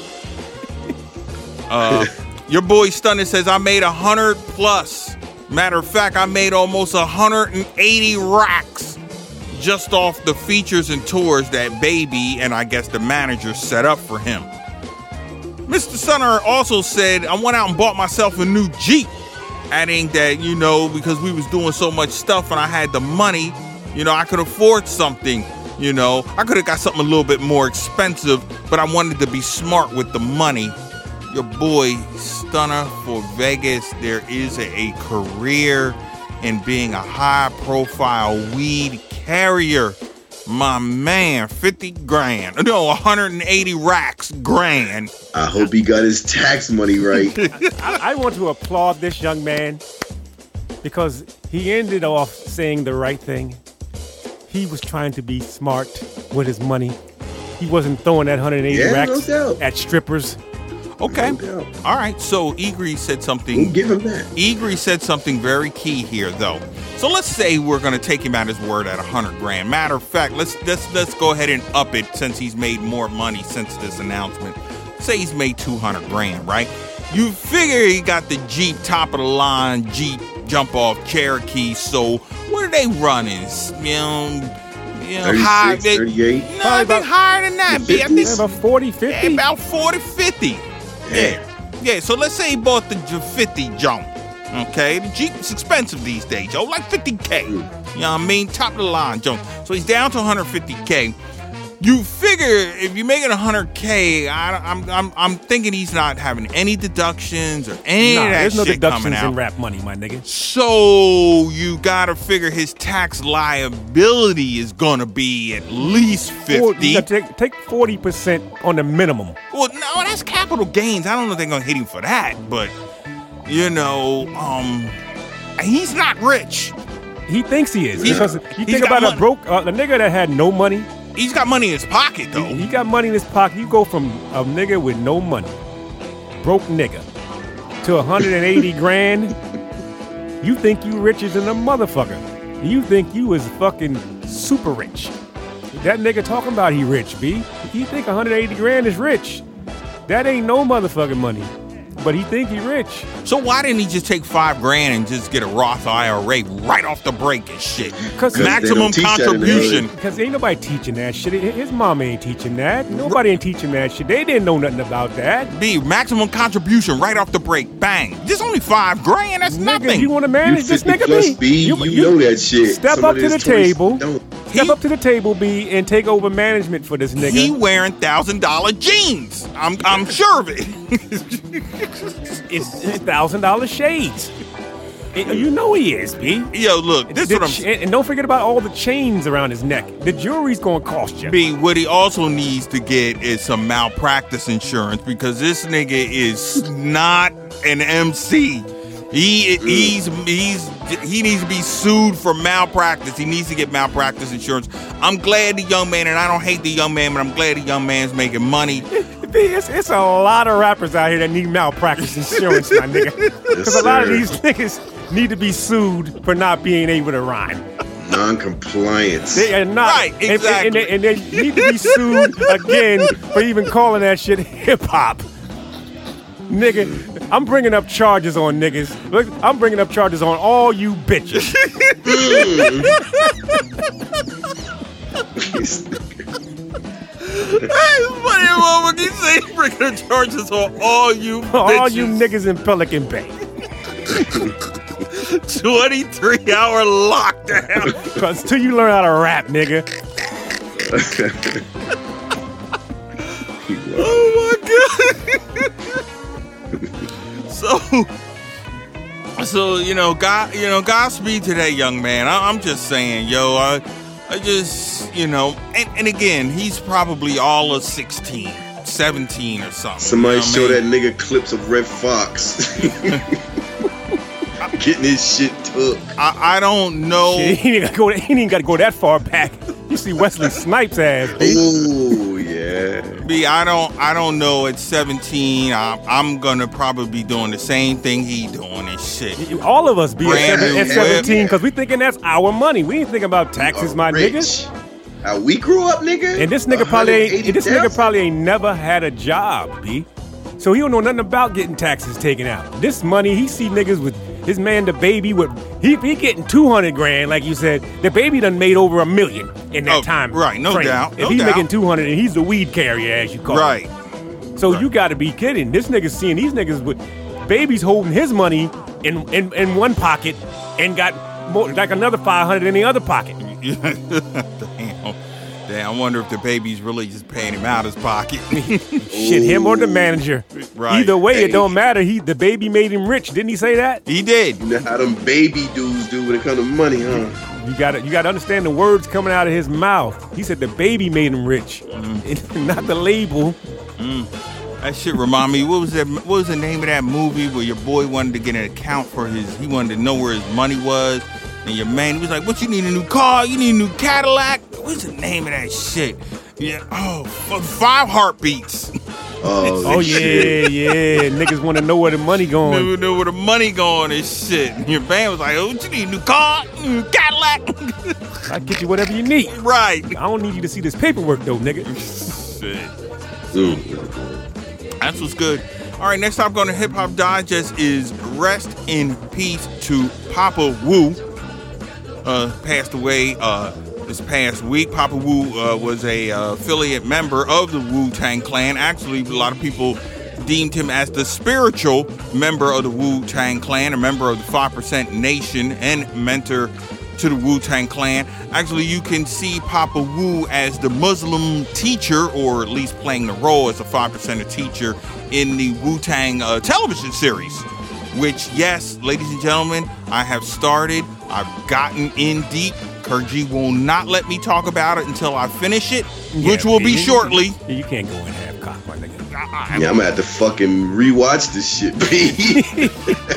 Speaker 7: Uh, your boy Stunner says I made a hundred plus. Matter of fact, I made almost a hundred and eighty racks just off the features and tours that Baby and I guess the manager set up for him. Mister Stunner also said I went out and bought myself a new Jeep, adding that, you know, because we was doing so much stuff and I had the money, you know, I could afford something. You know, I could have got something a little bit more expensive, but I wanted to be smart with the money. Your boy Stunner for Vegas, there is a, a career in being a high-profile weed carrier. My man, fifty grand. No, one hundred eighty racks grand.
Speaker 6: I hope he got his tax money right.
Speaker 5: I, I want to applaud this young man because he ended off saying the right thing. He was trying to be smart with his money. He wasn't throwing that one hundred eighty
Speaker 6: Yeah,
Speaker 5: racks
Speaker 6: no doubt.
Speaker 5: at strippers.
Speaker 7: Okay.
Speaker 6: No doubt.
Speaker 7: All right. So Egri said something.
Speaker 6: We'll give him that.
Speaker 7: Egri said something very key here, though. So let's say we're going to take him at his word at one hundred grand. Matter of fact, let's let's let's go ahead and up it since he's made more money since this announcement. Say he's made two hundred grand, right? You figure he got the Jeep top of the line Jeep jump off Cherokee. So what are they running? You know. You know, high,
Speaker 6: thirty-six,
Speaker 7: they,
Speaker 6: thirty-eight
Speaker 7: No, I think higher than that, B. I think
Speaker 5: About forty, fifty?
Speaker 7: yeah, about forty, fifty. Yeah. Yeah, so let's say he bought the fifty jump. Okay, the Jeep is expensive these days, yo, like fifty K. You know what I mean? Top of the line jump. So he's down to one hundred fifty K. you figure if you're making one hundred K, I, I'm I'm I'm thinking he's not having any deductions or any
Speaker 5: Nah,
Speaker 7: of that
Speaker 5: there's no
Speaker 7: shit coming
Speaker 5: deductions
Speaker 7: out.
Speaker 5: in rap money, my nigga.
Speaker 7: So you gotta figure his tax liability is gonna be at least
Speaker 5: Four-
Speaker 7: fifty.
Speaker 5: you gotta take take forty percent on the minimum.
Speaker 7: Well, no, that's capital gains. I don't know if they're gonna hit him for that, but you know, um, he's not rich.
Speaker 5: He thinks he is.
Speaker 7: He's-
Speaker 5: Because you
Speaker 7: he's
Speaker 5: think
Speaker 7: got
Speaker 5: about
Speaker 7: money.
Speaker 5: a broke, uh, the nigga that had no money.
Speaker 7: He's got money in his pocket though.
Speaker 5: He, he got money in his pocket. You go from a nigga with no money, broke nigga, to one hundred eighty grand. You think you richer than a motherfucker. You think you is fucking super rich. That nigga talking about he rich, B. He think one hundred eighty grand is rich. That ain't no motherfucking money. But he think he rich.
Speaker 7: So why didn't he just take five grand and just get a Roth I R A right off the break and shit?
Speaker 5: 'Cause
Speaker 6: they
Speaker 7: maximum
Speaker 6: don't teach that in the
Speaker 7: contribution.
Speaker 5: Because ain't nobody teaching that shit. His mom ain't teaching that. Nobody ain't teaching that shit. They didn't know nothing about that.
Speaker 7: B, maximum contribution right off the break. Bang. Just only five grand. That's
Speaker 5: Nigga,
Speaker 7: nothing.
Speaker 5: you want to manage
Speaker 6: You
Speaker 5: this
Speaker 6: fifty
Speaker 5: nigga,
Speaker 6: plus,
Speaker 5: B?
Speaker 6: B, you, know that shit.
Speaker 5: Step
Speaker 6: Somebody
Speaker 5: up to the
Speaker 6: that's twenty
Speaker 5: table.
Speaker 6: don't.
Speaker 5: Step
Speaker 7: He-
Speaker 5: up to the table, B, and take over management for this nigga.
Speaker 7: He wearing thousand dollar jeans. I'm I'm sure of it.
Speaker 5: It's thousand dollar shades. And you know he is, B.
Speaker 7: Yo, look, this is
Speaker 5: The
Speaker 7: what I'm
Speaker 5: ch- and don't forget about all the chains around his neck. The jewelry's gonna cost you.
Speaker 7: B, what he also needs to get is some malpractice insurance because this nigga is not an M C. He he's he's he needs to be sued for malpractice. He needs to get malpractice insurance. I'm glad the young man, and I don't hate the young man, but I'm glad the young man's making money.
Speaker 5: B, it's, it's a lot of rappers out here that need malpractice insurance, my nigga. Because
Speaker 6: Yes,
Speaker 5: a lot of
Speaker 6: sir.
Speaker 5: these niggas need to be sued for not being able to rhyme.
Speaker 6: Non-compliance.
Speaker 5: They are not.
Speaker 7: Right,
Speaker 5: and-
Speaker 7: exactly.
Speaker 5: And, and, they, and they need to be sued again for even calling that shit hip hop. Nigga, I'm bringing up charges on niggas. Look, I'm bringing up charges on all you bitches.
Speaker 7: It's funny when you say bringing the charges on all you bitches.
Speaker 5: all you niggas in Pelican Bay.
Speaker 7: twenty-three hour lockdown.
Speaker 5: Cause till you learn how to rap, nigga.
Speaker 7: Oh my god. so, so you know, God, you know, Godspeed to that young man. I, I'm just saying, yo, I, I just, you know, and, and again, he's probably all of sixteen, seventeen or something.
Speaker 6: Somebody
Speaker 7: you know what
Speaker 6: show
Speaker 7: I mean?
Speaker 6: that nigga clips of Red Fox. Getting his shit took.
Speaker 7: I, I don't know.
Speaker 5: Shit, he ain't gotta go. He ain't got to go that far back. You see Wesley Snipes' ass. B.
Speaker 6: Oh yeah.
Speaker 7: B, I don't, I don't know. At seventeen, I'm, I'm gonna probably be doing the same thing he doing and shit.
Speaker 5: All of us be at,
Speaker 7: Brand
Speaker 5: seven,
Speaker 7: new
Speaker 5: at
Speaker 7: whip.
Speaker 5: seventeen because we thinking that's our money. We ain't thinking about taxes,
Speaker 6: Are
Speaker 5: my
Speaker 6: rich.
Speaker 5: niggas.
Speaker 6: How we grew up, nigga.
Speaker 5: And this nigga probably ain't.
Speaker 6: one hundred eighty
Speaker 5: This nigga
Speaker 6: thousand?
Speaker 5: probably ain't never had a job, B. So he don't know nothing about getting taxes taken out. This money, he see niggas with his man, the baby, with he he getting two hundred grand, like you said. The baby done made over a million in that
Speaker 7: Oh,
Speaker 5: time.
Speaker 7: right, no
Speaker 5: frame.
Speaker 7: doubt,
Speaker 5: If
Speaker 7: no
Speaker 5: he's
Speaker 7: doubt.
Speaker 5: making two hundred and he's the weed carrier, as you call
Speaker 7: Right.
Speaker 5: it. So you got to be kidding. This nigga's seeing these niggas with babies holding his money in in, in one pocket and got more, like another five hundred in the other pocket.
Speaker 7: Damn. Damn, I wonder if the baby's really just paying him out his pocket.
Speaker 5: Shit, him or the manager.
Speaker 7: Right.
Speaker 5: Either way,
Speaker 6: Hey.
Speaker 5: it don't matter. He the baby made him rich. Didn't he say that?
Speaker 7: He did.
Speaker 6: You know how them baby dudes do when it comes to money, huh?
Speaker 5: You got to you got to understand the words coming out of his mouth. He said the baby made him rich, not the label.
Speaker 7: That shit remind me. What was that? What was the name of that movie where your boy wanted to get an account for his? He wanted to know where his money was, and your man he was like, "What you need a new car? You need a new Cadillac? What's the name of that shit?" Yeah. Oh, f- five heartbeats.
Speaker 6: Oh,
Speaker 5: Oh
Speaker 6: shit.
Speaker 5: yeah, yeah. Niggas want to know where the money going.
Speaker 7: Never know where the money going and shit. And your man was like, "Oh, what you need a new car? New Cadillac?"
Speaker 5: I get you whatever you need.
Speaker 7: Right.
Speaker 5: I don't need you to see this paperwork though, nigga.
Speaker 7: Shit.
Speaker 6: Mm.
Speaker 7: That's what's good. All right, next topic on the Hip Hop Digest is rest in peace to Papa Wu. Uh, passed away uh, this past week. Papa Wu uh, was a uh, affiliate member of the Wu-Tang Clan. Actually, a lot of people deemed him as the spiritual member of the Wu-Tang Clan, a member of the five percent Nation, and mentor to the Wu-Tang Clan. Actually, you can see Papa Wu as the Muslim teacher, or at least playing the role as a five percenter teacher in the Wu-Tang uh, television series. Which, yes, ladies and gentlemen, I have started. I've gotten in deep. Kurji will not let me talk about it until I finish it,
Speaker 5: Yeah,
Speaker 7: which will be
Speaker 5: you,
Speaker 7: shortly.
Speaker 5: You, you can't go in half cock, my nigga.
Speaker 6: Yeah, I'm gonna have to fucking rewatch this shit, B.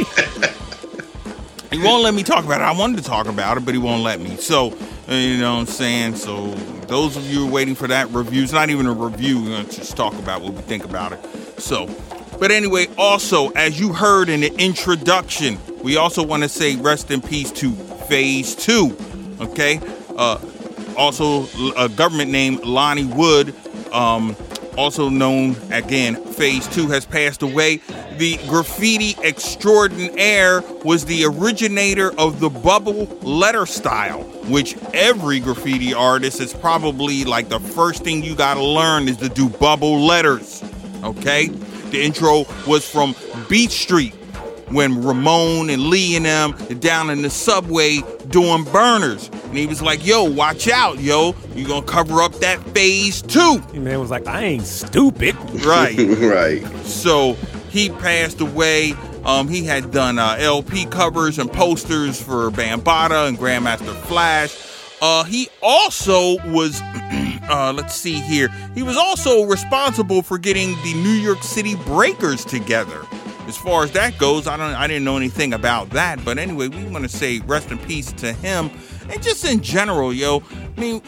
Speaker 7: He won't let me talk about it. I wanted to talk about it, but he won't let me. So, uh, you know what I'm saying? So, those of you who are waiting for that review, it's not even a review. We're going to just talk about what we think about it. So, but anyway, also, as you heard in the introduction, we also want to say rest in peace to Phase two. Okay? Uh, also, a government named Lonnie Wood, um, also known, again, Phase two, has passed away. The graffiti extraordinaire was the originator of the bubble letter style, which every graffiti artist is probably like the first thing you gotta learn is to do bubble letters, okay? The intro was from Beat Street, when Ramon and Lee and them are down in the subway doing burners. And he was like, yo, watch out, yo. You gonna cover up that Phase two.
Speaker 5: And man was like, I ain't stupid.
Speaker 7: Right.
Speaker 6: Right.
Speaker 7: So he passed away. Um, he had done uh, L P covers and posters for Bambaataa and Grandmaster Flash. Uh, he also was, uh, let's see here, he was also responsible for getting the New York City Breakers together. As far as that goes, I don't, I didn't know anything about that. But anyway, we want to say rest in peace to him. And just in general, yo, I mean,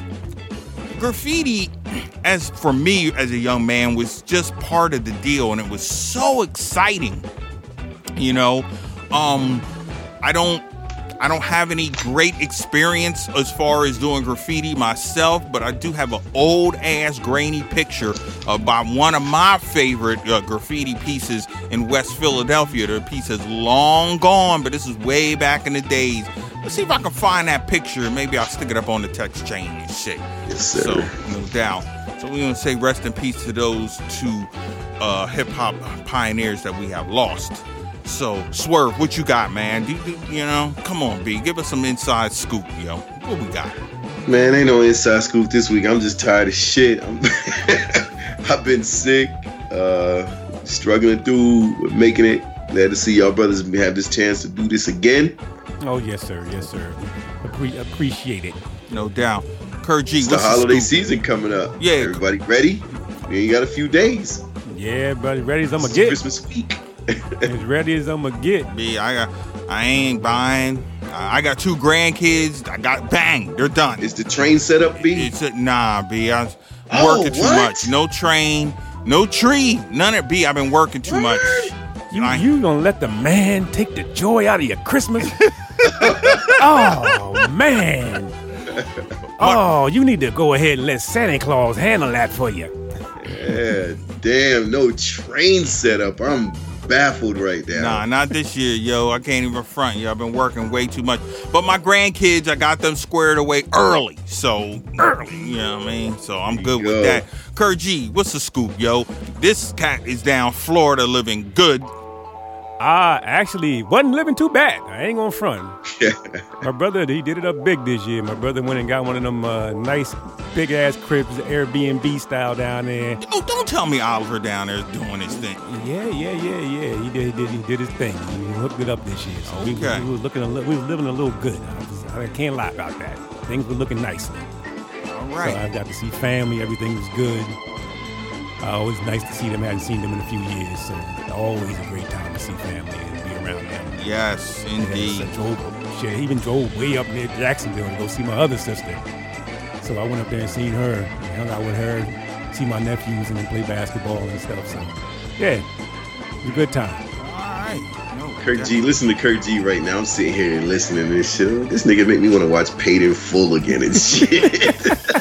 Speaker 7: graffiti, as for me as a young man, was just part of the deal, and it was so exciting. You know, um, I don't, I don't have any great experience as far as doing graffiti myself, but I do have an old ass grainy picture about one of my favorite uh, graffiti pieces in West Philadelphia. The piece is long gone, but this is way back in the days. Let's see if I can find that picture, and maybe I'll stick it up on the text chain and shit.
Speaker 6: Yes, sir.
Speaker 7: So, no doubt. So we're going to say rest in peace to those two uh, hip-hop pioneers that we have lost. So, Swerve, what you got, man? Do, do, you know, come on, B. Give us some inside scoop, yo. What we got?
Speaker 6: Man, ain't no inside scoop this week. I'm just tired of shit. I'm I've been sick, uh, struggling through making it. Glad to see y'all brothers have this chance to do this again.
Speaker 5: Oh, yes, sir. Yes, sir. Appre- appreciate it.
Speaker 7: No doubt. Kurt G,
Speaker 6: It's the
Speaker 7: what's the
Speaker 6: holiday
Speaker 7: scoop?
Speaker 6: season coming up.
Speaker 7: Yeah.
Speaker 6: Everybody ready? We ain't got a few days.
Speaker 5: Yeah, buddy. Ready as I'm
Speaker 6: It's
Speaker 5: going to get.
Speaker 6: Christmas week.
Speaker 5: As ready as I'm going to get.
Speaker 7: B, I got, I ain't buying. I got two grandkids. I got, bang, they're done.
Speaker 6: Is the train set up, B?
Speaker 7: It's a, nah, B. I'm
Speaker 6: Oh,
Speaker 7: working too
Speaker 6: what?
Speaker 7: much. No train, no tree, none of B. I've been working too much.
Speaker 5: You,
Speaker 7: I-
Speaker 5: you gonna let the man take the joy out of your Christmas? Oh, man. Oh, you need to go ahead and let Santa Claus handle that for you.
Speaker 6: Yeah, damn, no train set up. I'm baffled right now.
Speaker 7: Nah, not this year, yo. I can't even front, yo. I've been working way too much. But my grandkids, I got them squared away early. So, early, you know what I mean? So I'm good
Speaker 6: Yo.
Speaker 7: with that. Kurt G, what's the scoop, yo? This cat is down Florida living good.
Speaker 5: I actually wasn't living too bad. I ain't gonna front. My brother, he did it up big this year. My brother went and got one of them uh, nice big ass cribs, Airbnb style down there.
Speaker 7: Oh, don't tell me Oliver down there is doing his thing.
Speaker 5: Yeah, yeah, yeah, yeah. He did, he did, he did his thing. He hooked it up this year. So we,
Speaker 7: Okay.
Speaker 5: we, were looking, a li- we was living a little good. I, was, I can't lie about that. Things were looking nicely.
Speaker 7: All
Speaker 5: So
Speaker 7: right.
Speaker 5: I got to see family. Everything was good. Uh, always nice to see them. I hadn't seen them in a few years, so always a great time to see family and be around them.
Speaker 7: Yes,
Speaker 5: And
Speaker 7: indeed.
Speaker 5: I drove, shit, I even drove way up near Jacksonville to go see my other sister. So I went up there and seen her, and hung out with her, see my nephews, and then play basketball and stuff. So yeah, it was a good time.
Speaker 7: All right. No,
Speaker 6: Kurt G, listen to Kurt G right now. I'm sitting here and listening to this shit. I'm like, this nigga make me want to watch Paid in Full again and shit.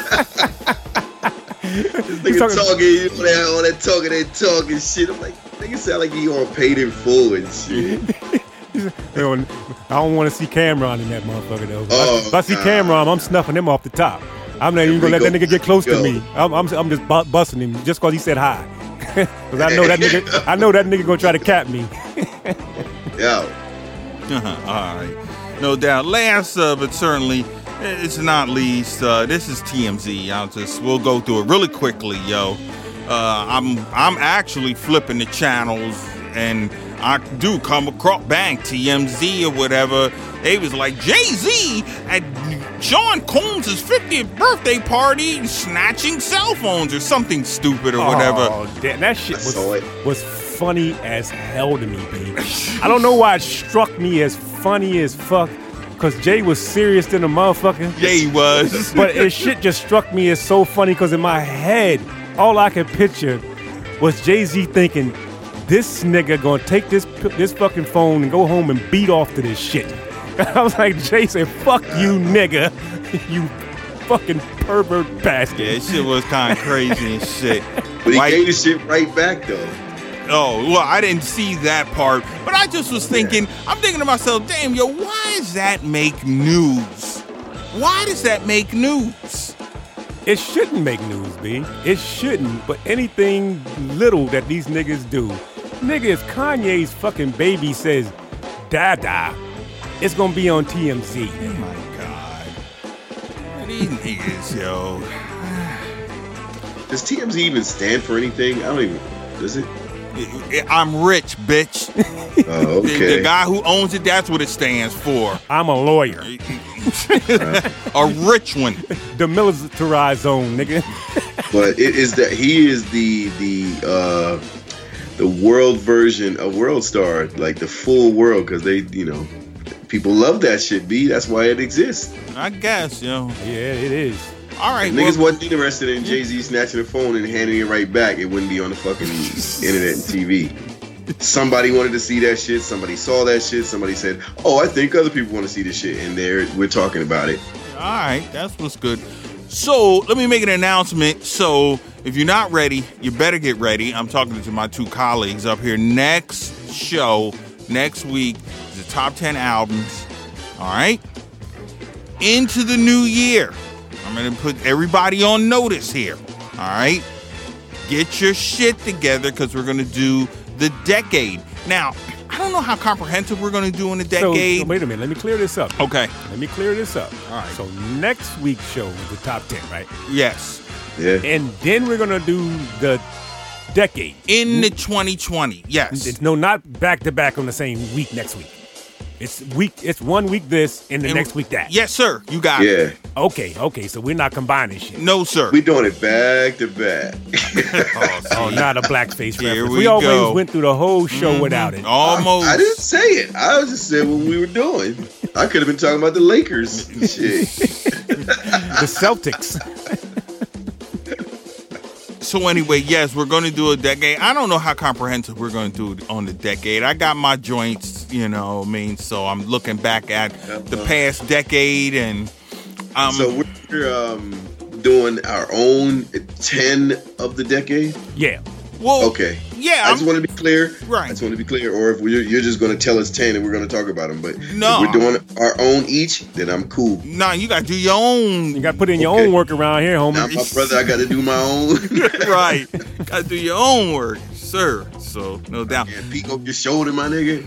Speaker 6: This nigga
Speaker 5: talking-
Speaker 6: talking, you know, that, all that talking, that talking shit. I'm like, nigga sound like he on Paid in Full and shit.
Speaker 5: You know, I don't want to see Cameron in that motherfucker though. If I-
Speaker 6: Oh,
Speaker 5: if I see
Speaker 6: God.
Speaker 5: Cameron, I'm snuffing him off the top. I'm not even gonna let
Speaker 6: Here
Speaker 5: that
Speaker 6: we
Speaker 5: nigga
Speaker 6: go.
Speaker 5: get close to
Speaker 6: Go.
Speaker 5: me. I'm, I'm, I'm just bu- busting him just cause he said hi. Cause I know that nigga, I know that nigga gonna try to cap me.
Speaker 6: Yo,
Speaker 7: Uh-huh. All right. no doubt. Last, uh, but certainly, it's not least. Uh, this is T M Z. I'll just we'll go through it really quickly, yo. Uh, I'm I'm actually flipping the channels, and I do come across bang T M Z or whatever. They was like Jay-Z at Sean Combs' fiftieth birthday party, snatching cell phones or something stupid or whatever.
Speaker 5: Oh, damn, that shit was,
Speaker 6: saw it.
Speaker 5: was funny as hell to me, baby. I don't know why it struck me as funny as fuck, because Jay was serious than a motherfucker.
Speaker 7: Yeah, he was.
Speaker 5: But it shit just struck me as so funny because in my head, all I could picture was Jay-Z thinking, this nigga gonna take this this fucking phone and go home and beat off to this shit. I was like, Jay said, fuck you, nigga. You fucking pervert bastard.
Speaker 7: Yeah, shit was kind of crazy and shit.
Speaker 6: But he
Speaker 7: Like-
Speaker 6: gave the shit right back, though.
Speaker 7: Oh, well, I didn't see that part, but I just was thinking, I'm thinking to myself, damn, yo, why does that make news? Why does that make news?
Speaker 5: It shouldn't make news, B. It shouldn't, but anything little that these niggas do. Nigga, if Kanye's fucking baby says, Dada, it's gonna be on T M Z.
Speaker 7: Oh my God. These niggas, yo.
Speaker 6: Does T M Z even stand for anything? I don't even. Does it?
Speaker 7: I'm rich, bitch.
Speaker 6: Oh,
Speaker 7: The,
Speaker 6: okay.
Speaker 7: the guy who owns it, that's what it stands for.
Speaker 5: I'm a lawyer.
Speaker 7: A rich one.
Speaker 5: Demilitarized zone, nigga.
Speaker 6: But it is that he is the the uh, the world version of World Star, like the full world, because they, you know, people love that shit. B. That's why it exists.
Speaker 7: I guess, yo.
Speaker 5: Yeah, it is.
Speaker 7: All right,
Speaker 6: If niggas
Speaker 7: well,
Speaker 6: wasn't interested in Jay-Z snatching the phone and handing it right back, it wouldn't be on the fucking internet and T V. Somebody wanted to see that shit. Somebody saw that shit. Somebody said, "Oh, I think other people want to see this shit," and there we're talking about it.
Speaker 7: all right, that's what's good. So let me make an announcement. So if you're not ready, you better get ready. I'm talking to my two colleagues up here. Next show, next week, is the top ten albums. All right, into the new year. I'm going to put everybody on notice here. All right, get your shit together because we're going to do the decade. Now, I don't know how comprehensive we're going to do in the
Speaker 5: So,
Speaker 7: decade.
Speaker 5: so wait a minute. Let me clear this up.
Speaker 7: Okay.
Speaker 5: Let me clear this up.
Speaker 7: All right.
Speaker 5: So next week's show is the top ten, right?
Speaker 7: Yes.
Speaker 6: Yeah.
Speaker 5: And then we're gonna do the decade.
Speaker 7: In the twenty twenty. Yes.
Speaker 5: It's no, not back to back on the same week next week. It's week. It's one week this, and the
Speaker 7: And-
Speaker 5: next week that.
Speaker 7: Yes, sir. You got it.
Speaker 6: Yeah.
Speaker 5: Okay. Okay. So we're not combining shit.
Speaker 7: No, sir.
Speaker 6: We doing it back to back.
Speaker 5: Oh, not a blackface
Speaker 7: Here
Speaker 5: reference.
Speaker 7: we
Speaker 5: We, always
Speaker 7: go.
Speaker 5: went through the whole show
Speaker 7: Mhm.
Speaker 5: without it.
Speaker 7: Almost.
Speaker 6: I didn't say it. I was just saying what we were doing. I could have been talking about the Lakers and shit.
Speaker 5: The Celtics.
Speaker 7: So anyway, yes, we're going to do a decade. I don't know how comprehensive we're going to do it on the decade. I got my joints, you know, I mean, so I'm looking back at the past decade and um
Speaker 6: So we're um, doing our own ten of the decade.
Speaker 5: Yeah.
Speaker 7: well,
Speaker 6: Okay.
Speaker 7: Yeah,
Speaker 6: I just
Speaker 7: I'm-
Speaker 6: want to be clear.
Speaker 7: Right.
Speaker 6: I just want to be clear. Or if we're, you're just going to tell us ten and we're going to talk about them. But
Speaker 7: No.
Speaker 6: if we're doing our own each, then I'm cool.
Speaker 7: Nah, you got to do your own.
Speaker 5: You got to put in your
Speaker 6: Okay.
Speaker 5: own work around here, homie.
Speaker 6: Now, my brother, I got to do my own.
Speaker 7: Right. Got to do your own work, sir. So, no doubt.
Speaker 6: Yeah, peek over your shoulder, my nigga.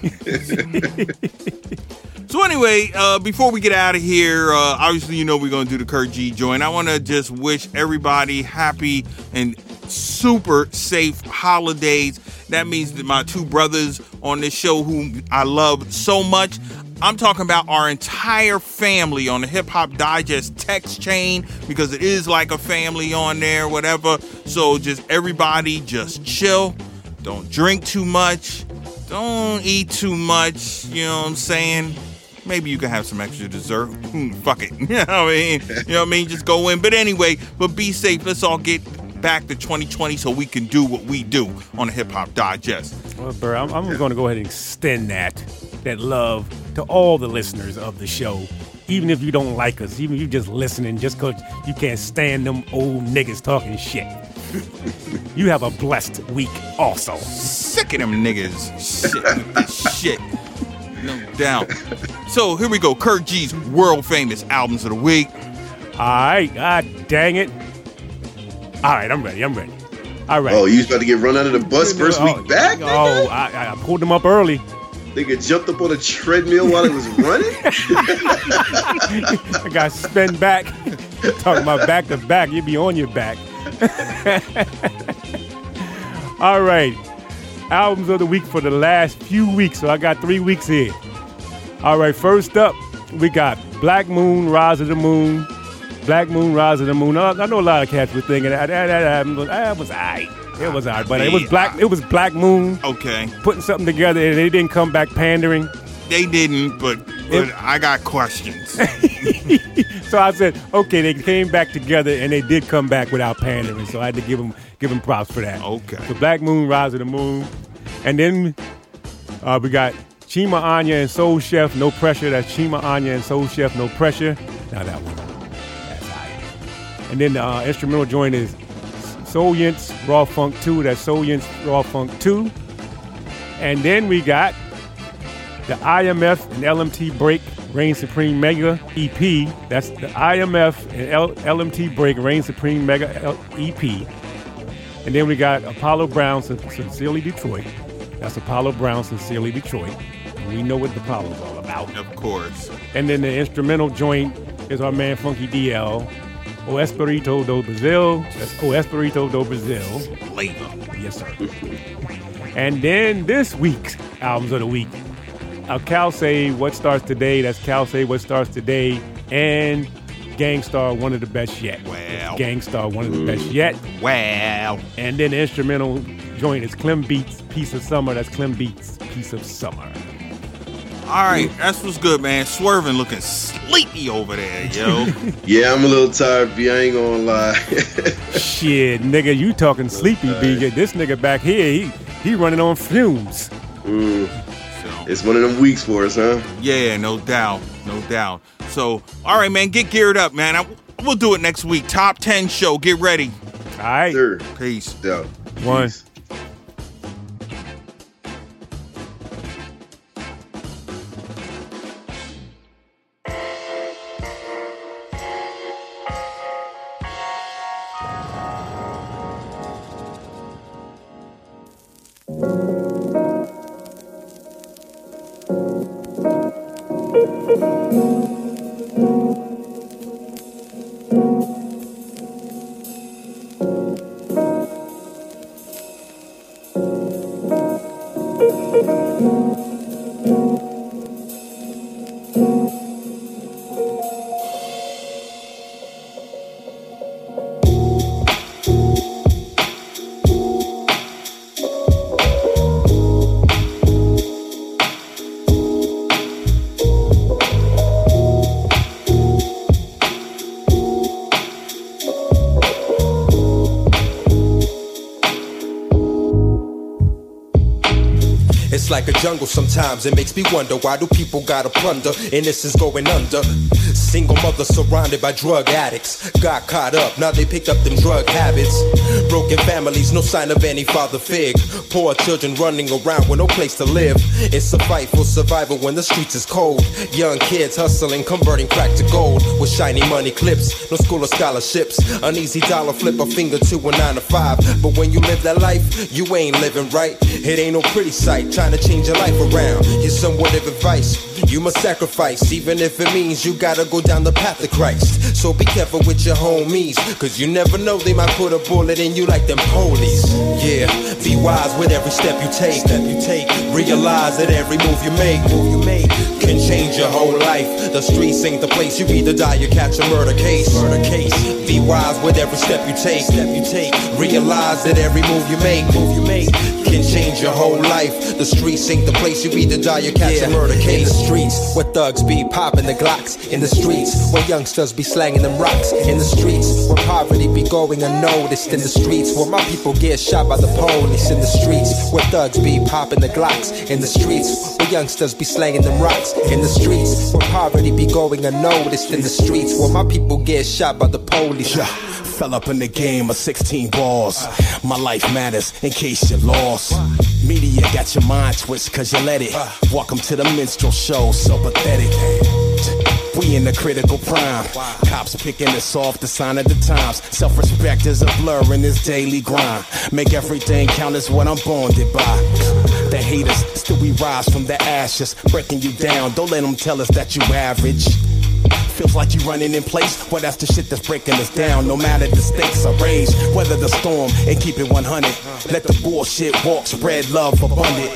Speaker 7: So anyway, uh, before we get out of here, uh, obviously you know we're going to do the Kurt G joint. I want to just wish everybody happy and super safe holidays. That means that my two brothers on this show who I love so much, I'm talking about our entire family on the Hip Hop Digest text chain because it is like a family on there, whatever. So just everybody just chill. Don't drink too much. Don't eat too much. You know what I'm saying? Maybe you can have some extra dessert. Hmm, fuck it. You know what I mean? You know what I mean? Just go in. But anyway, but be safe. Let's all get back to twenty twenty so we can do what we do on the Hip Hop Digest.
Speaker 5: Well, Burr, I'm, I'm going to go ahead and extend that that love to all the listeners of the show. Even if you don't like us, even if you're just listening, just because you can't stand them old niggas talking shit. You have a blessed week also.
Speaker 7: Sick of them niggas. Shit with this shit. No doubt. So here we go. Kurt G's world famous albums of the week.
Speaker 5: All right. God dang it. All right. I'm ready. I'm ready. All right.
Speaker 6: Oh, you was about to get run under the bus first
Speaker 5: Oh,
Speaker 6: week back?
Speaker 5: Oh, I, I pulled them up early.
Speaker 6: Nigga jumped up on a treadmill while it was running?
Speaker 5: I got spin back. Talking about back to back. You be on your back. All right. Albums of the week for the last few weeks. So I got three weeks here. All right. First up, we got Black Moon, Rise of the Moon. Black Moon, Rise of the Moon. I, I know a lot of cats were thinking that that, that, that, that was all right. It was all right, but it was Black. It was Black Moon.
Speaker 7: Okay.
Speaker 5: Putting something together, and they didn't come back pandering.
Speaker 7: They didn't, but, but it, I got questions.
Speaker 5: So I said, okay, they came back together, and they did come back without pandering. So I had to give them give them props for that.
Speaker 7: Okay. So
Speaker 5: Black Moon, Rise of the Moon, and then uh, we got Chima Anya and Soul Chef, No Pressure. That's Chima Anya and Soul Chef, No Pressure. Now that one, that's all right. And then the uh, instrumental joint is Soul Yints Raw Funk two. That's Soul Yints Raw Funk two. And then we got the I M F and L M T Break Reign Supreme Mega E P. That's the I M F and L- LMT Break Reign Supreme Mega L- E P. And then we got Apollo Brown, Sincerely Detroit. That's Apollo Brown, Sincerely Detroit. And we know what the Apollo's all about.
Speaker 7: Of course.
Speaker 5: And then the instrumental joint is our man Funky D L. O Espirito do Brazil. That's O Espirito do Brazil.
Speaker 7: Flavor.
Speaker 5: Yes, sir. And then this week's albums of the week. Uh, Cal Say What Starts Today. That's Cal Say What Starts Today. And Gangstar, one of the best yet.
Speaker 7: Wow.
Speaker 5: Gangstar, one of the best yet.
Speaker 7: Wow.
Speaker 5: And then the instrumental joint is Clem Beats, Piece of Summer. That's Clem Beats, Piece of Summer.
Speaker 7: All right, that's what's good, man. Swerving looking sleepy over there, yo.
Speaker 6: Yeah, I'm a little tired, B. I ain't gonna lie.
Speaker 5: Shit, nigga, you talking sleepy, B. This nigga back here, he, he running on fumes.
Speaker 6: Mm. So, it's one of them weeks for us, huh?
Speaker 7: Yeah, no doubt, no doubt. So, all right, man, get geared up, man. I, we'll do it next week. Top ten show, get ready.
Speaker 5: All right.
Speaker 6: Sure.
Speaker 7: Peace.
Speaker 6: Yeah.
Speaker 5: One.
Speaker 6: Peace.
Speaker 8: Like a jungle sometimes, it makes me wonder, why do people gotta plunder? Innocence going under. Single mother surrounded by drug addicts, got caught up, now they picked up them drug habits. Broken families, no sign of any father fig. Poor children running around with no place to live. It's a fight for survival when the streets is cold. Young kids hustling, converting crack to gold with shiny money clips, no school or scholarships. An easy dollar flip, a finger to a nine to five. But when you live that life, you ain't living right. It ain't no pretty sight, trying to change your life around. Here's some word of advice: you must sacrifice, even if it means you gotta go down the path of Christ. So be careful with your homies, cause you never know, they might put a bullet in you like them police. Yeah, be wise with every step you take. Step you take. Realize that every move you make, move you make can change your whole life. The streets ain't the place, you either die or catch a murder case. Murder case. Be wise with every step you take. Step you take. Realize that every move you make, move you make can change your whole life. The streets ain't the place, you either die or catch yeah. a murder case. In the streets, where thugs be popping the Glocks. In the streets, where youngsters be slanging them rocks. In the streets, where poverty be going unnoticed. In the streets, where my people get shot by the police. In the streets, where thugs be popping the Glocks. In the streets, where youngsters be slanging them rocks. In the streets, where poverty be going unnoticed. In the streets, where my people get shot by the police.
Speaker 9: Yeah. Fell up in the game of sixteen balls. My life matters in case you're lost. Media got your mind twist cause you let it. Welcome to the minstrel show, so pathetic. We in the critical prime. Cops picking us off, the sign of the times. Self-respect is a blur in this daily grind. Make everything count is what I'm bonded by. The haters, still we rise from the ashes, breaking you down. Don't let them tell us that you average. Feels like you running in place, well that's the shit that's breaking us down. No matter the stakes or rage, weather the storm and keep it one hundred. Let the bullshit walk, spread love abundant.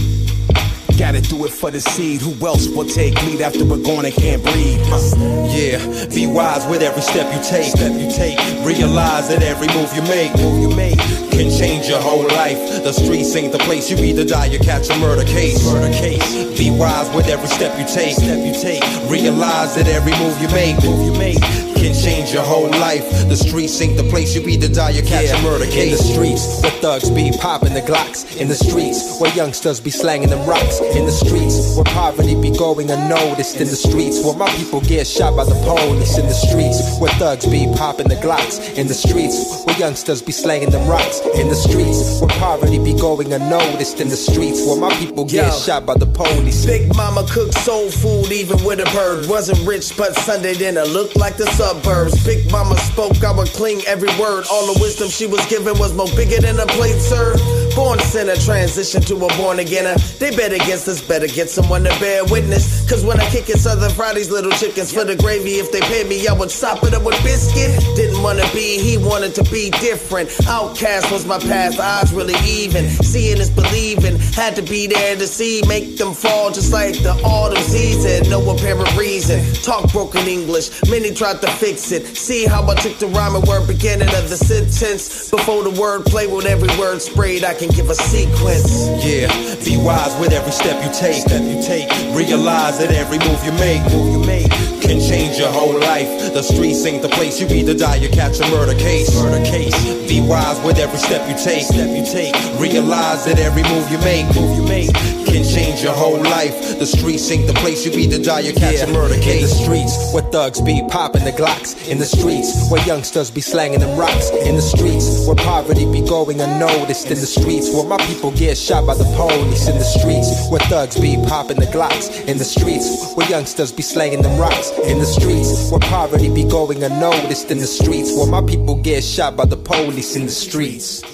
Speaker 9: Gotta do it for the seed. Who else will take lead after we're gone and can't breathe?
Speaker 8: Yeah, be wise with every step you take. Step you take. Realize that every move you make, move you make can change your whole life. The streets ain't the place. You either die or catch a murder case. Murder case. Be wise with every step you take. Step you take. Realize that every move you make, move you make can change your whole life. The streets ain't the place. You either die or catch yeah. a murder case. In the streets, where thugs be popping the Glocks. In the streets, where youngsters be slanging them rocks. In the streets, where poverty be going unnoticed. In the streets, where my people get shot by the police. In the streets, where thugs be popping the Glocks. In the streets, where youngsters be slanging them rocks. In the streets, where poverty be going unnoticed. In the streets, where my people get Yo. shot by the police.
Speaker 10: Big mama cooked soul food even with a bird. Wasn't rich but Sunday dinner looked like the suburbs. Big mama spoke, I would cling every word. All the wisdom she was given was more bigger than a plate served. Born sinner, transition to a born againer. They bet against us, better get someone to bear witness. Cause when I kick it Southern Fridays, little chickens for the gravy. If they paid me, I would sop it up with biscuit. Didn't wanna be, he wanted to be different. Outcast was my path, odds really even. Seeing is believing, had to be there to see. Make them fall just like the autumn season. No apparent reason, talk broken English. Many tried to fix it. See how I took the rhyme and word beginning of the sentence. Before the word play with every word sprayed, I can give a sequence.
Speaker 8: Yeah, be wise with every step you take. Step you take. Realize that every move you make, move you make can change your whole life. The streets ain't the place. You either die or catch a murder case. Murder case. Be wise with every step you take. Step you take. Realize that every move you make, move you make can change your whole life. The streets ain't the place. You either die or catch yeah. a murder case. In the streets where thugs be popping the Glocks. In the streets where youngsters be slanging them rocks. In the streets where poverty be going unnoticed. In the streets where my people get shot by the police. In the streets where thugs be popping the Glocks. In the streets where youngsters be slanging them rocks. In the streets where poverty be going unnoticed. In the streets where my people get shot by the police. In the streets.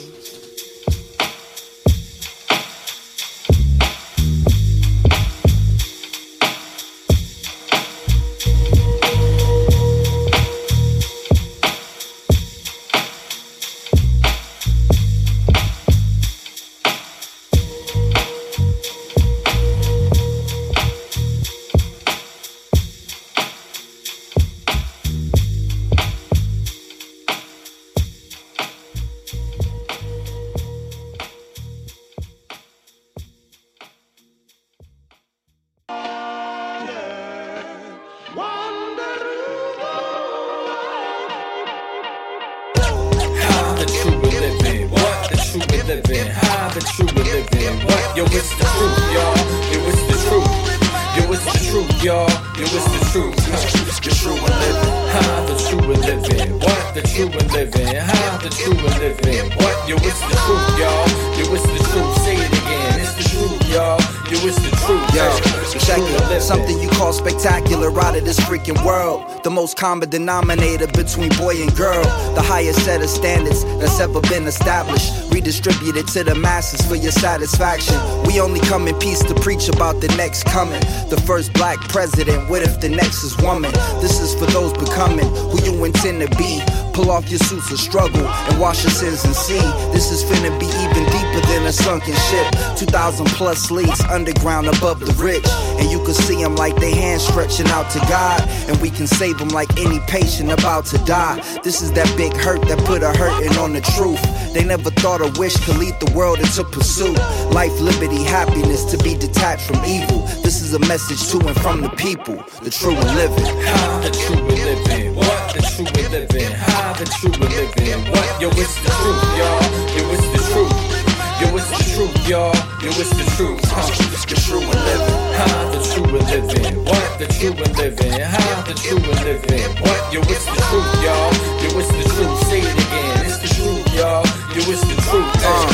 Speaker 11: Common denominator between boy and girl. The highest set of standards that's ever been established. Redistributed to the masses for your satisfaction. We only come in peace to preach about the next coming. The first black president, what if the next is woman? This is for those becoming who you intend to be. Pull off your suits of struggle and wash your sins and see. This is finna be even deeper than a sunken ship. two thousand plus leagues underground above the rich. And you can see them like they hands stretching out to God. And we can save them like any patient about to die. This is that big hurt that put a hurting on the truth. They never thought a wish could lead the world into pursuit. Life, liberty, happiness, to be detached from evil. This is a message to and from the people. The true and living.
Speaker 12: How the true and living. What the true and living. How the true and living. What? Yo, it's the truth, y'all. Yo, it's the truth. Yo, it's the truth, y'all. Yo, it's the truth. Huh? The true and living. How the true and living. What? The true and living. How the true and living. What? Yo, it's the truth, y'all. Yo, it's the truth. Say it again. It's the truth, y'all. Yo, it's the truth. Uh,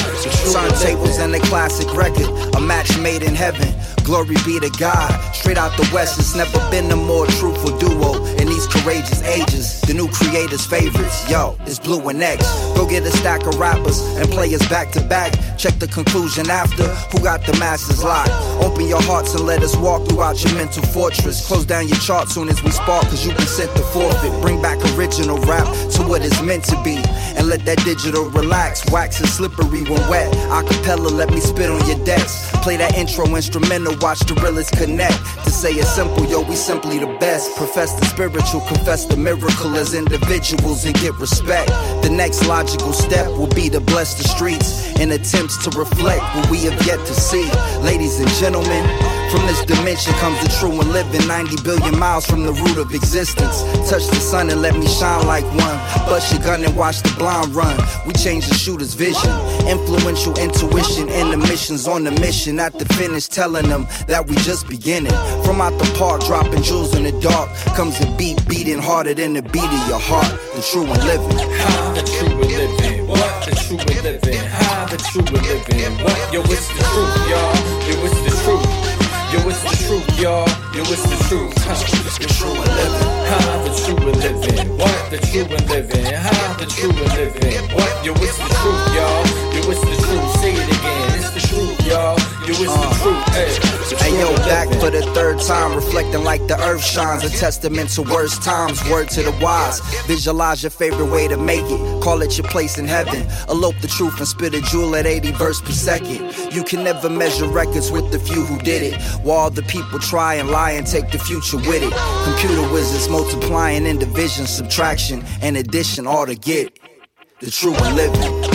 Speaker 11: Turntables and a classic record, a match made in heaven. Glory be to God. Straight out the West, it's never been a more truthful duo in these courageous ages. The new creators' favorites, yo, it's Blue and X. Go get a stack of rappers and play us back to back. Check the conclusion after, who got the masses locked. Open your hearts and let us walk throughout your mental fortress. Close down your chart soon as we spark, cause you've been sent to forfeit. Bring back original rap to what it's meant to be. And let that digital relax, wax is slippery when wet. Acapella, let me spit on your decks. Play that intro instrumental, watch the realest connect. To say it simple, yo, we simply the best. Profess the spiritual, confess the miracle as individuals and get respect. The next logical step will be to bless the streets in attempts to reflect what we have yet to see. Ladies and gentlemen, from this dimension comes the true and living. ninety billion miles from the root of existence. Touch the sun and let me shine like one. Bust your gun and watch the blind run. We change the shooter's vision. Influential intuition and the missions on the mission. At the finish telling them that we just beginning. From out the park dropping jewels in the dark comes a beat beating harder than the beat of your heart. The true and living.
Speaker 12: How the true and living. What the true and living. How the true and living. What? Yo, it's the truth, y'all. Yo, it's the truth. Yo, it's the truth, y'all. Yo, it's the truth. Huh. The true and living. How the true and living. What? The true and living. How the true and living. What? Yo, it's the truth, y'all. Yo, it's the truth. Say it again. It's the truth, y'all. Yo, it's uh, the truth. Hey,
Speaker 11: hey yo, back for the third time, reflecting like the earth shines. A testament to worst times. Word to the wise. Visualize your favorite way to make it. Call it your place in heaven. Elope the truth and spit a jewel at eighty verse per second. You can never measure records with the few who did it. While the people try and lie and take the future with it. Computer wizards multiplying in division, subtraction, and addition, all to get the true and living.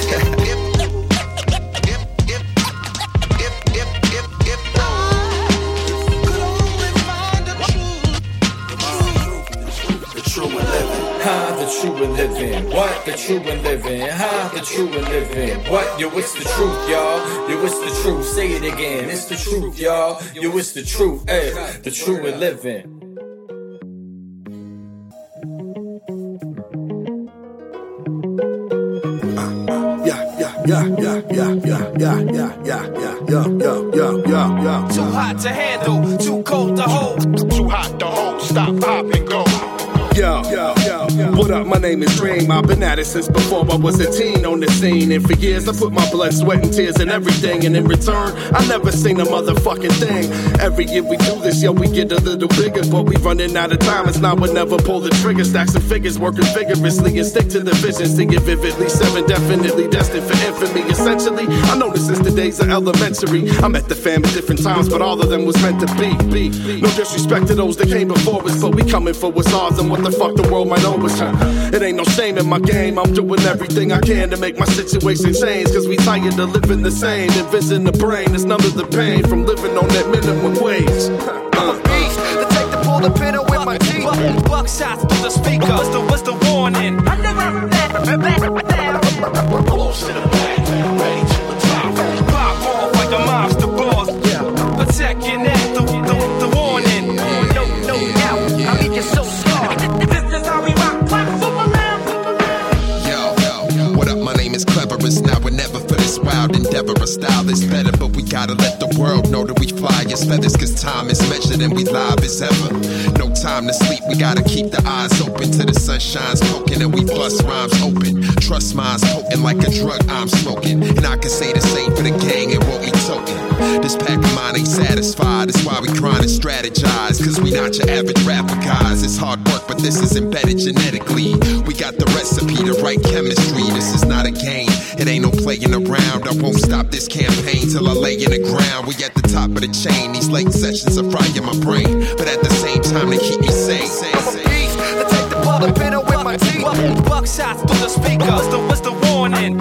Speaker 12: How the true and living. What? The true and living. How the true and living. What? Yo, it's the truth, y'all. Yo, it's the truth. Say it again. It's the truth, y'all. Yo, it's the truth. Hey, the true and living.
Speaker 13: Yeah, yeah, yeah, yeah, yeah, yeah, yeah, yeah, yeah, yeah, yeah, yeah, yeah, yeah.
Speaker 14: Too hot to handle, too cold to hold. Too hot to hold, stop, pop, and go.
Speaker 13: Yo, yo, yo, yo, what up? My name is Dream. I've been at it since before I was a teen on the scene. And for years I put my blood, sweat, and tears in everything. And in return, I never seen a motherfucking thing. Every year we do this, yo, we get a little bigger. But we running out of time, it's not we'll never pull the trigger. Stacks of figures, working vigorously and stick to the vision. See it vividly, seven definitely destined for infamy. Essentially, I know this since the days of elementary. I met the fam at different times, but all of them was meant to be. be. No disrespect to those that came before us, but we coming for what's ours and what the fuck the world might owe us. It ain't no shame in my game. I'm doing everything I can to make my situation change. Cause we tired of living the same. Envision the brain, it's none of the pain from living on that minimum wage.
Speaker 14: I'm a beast to take the pull the pin with my teeth. Buck shots through the speaker. What's the, what's the warning? Close to the back, ready to attack. Pop off like a mobster boss. Protect your neck, the, the, the warning. No, no doubt, I leave you so scarred. This is how we rock, rock, Superman, Superman.
Speaker 15: Yo, yo, what up? My name is Cleverest. Now or never for this wild endeavor. A style is better, but we gotta let the world know that we fly as feathers. Cause time is measured and we live as ever. No time to sleep, we gotta keep the eyes open till the sun shines poking and we bust rhymes open. Trust mine's potent like a drug I'm smoking. And I can say the same for the gang and what we toting. This pack of mine ain't satisfied, that's why we grind and strategize. Cause we not your average rapper guys. It's hard work, but this is embedded genetically. We got the recipe, the right chemistry. This is not a game, it ain't no playing around. I won't stop this campaign till I lay in the ground. We at the top of the chain, these late sessions are frying my brain. But at the same time they keep me sane.
Speaker 14: I'm a beast to take the ball and pin it with my teeth. Buck shots through the speaker. What's the, what's the warning?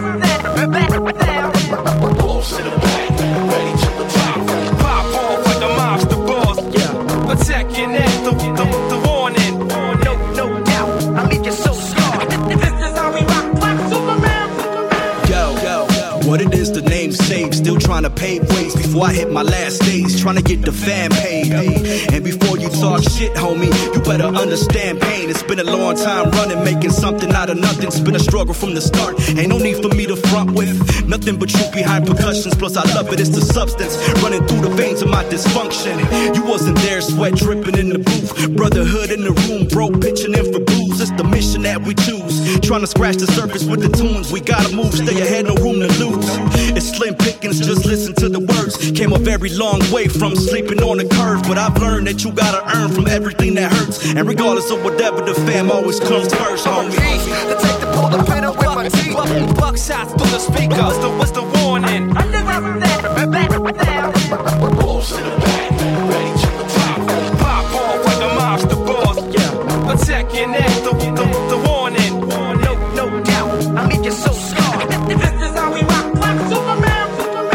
Speaker 14: Close to the back, ready to attack. Pop off like a mobster boss. Protect your neck, the, the, the warning. No, no doubt, I leave you so scarred. This is how we rock, rock, Superman, Superman.
Speaker 11: Yo, yo,
Speaker 16: What it is, the name saved. Still trying to pave ways before I hit my last days. Trying to get the fam paid. And before you talk shit, homie, you better understand pain. It's been a long time running, making something out of nothing. It's been a struggle from the start. Ain't no need for me to front with nothing but truth behind percussions. Plus I love it, it's the substance running through the veins of my dysfunction. You wasn't there, sweat dripping in the booth. Brotherhood in the room, bro, pitching in for booze. It's the mission that we choose. Trying to scratch the surface with the tunes. We gotta move, stay ahead, no room to lose. It's slim pickings, just listen to the words. Came a very long way from sleeping on the curve, but I've learned that you gotta earn from everything that hurts. And regardless of whatever, the fam always comes first, homie.
Speaker 14: Let's take the pull the pedal with my teeth. Buckshots through the speakers. What's the, what's the warning? Balls in the back, ready to the top. Pop off like a mobster boss. Yeah, attack your neck, the, the, the warning. No, no doubt, I leave you so scarred. This is how we rock like Superman,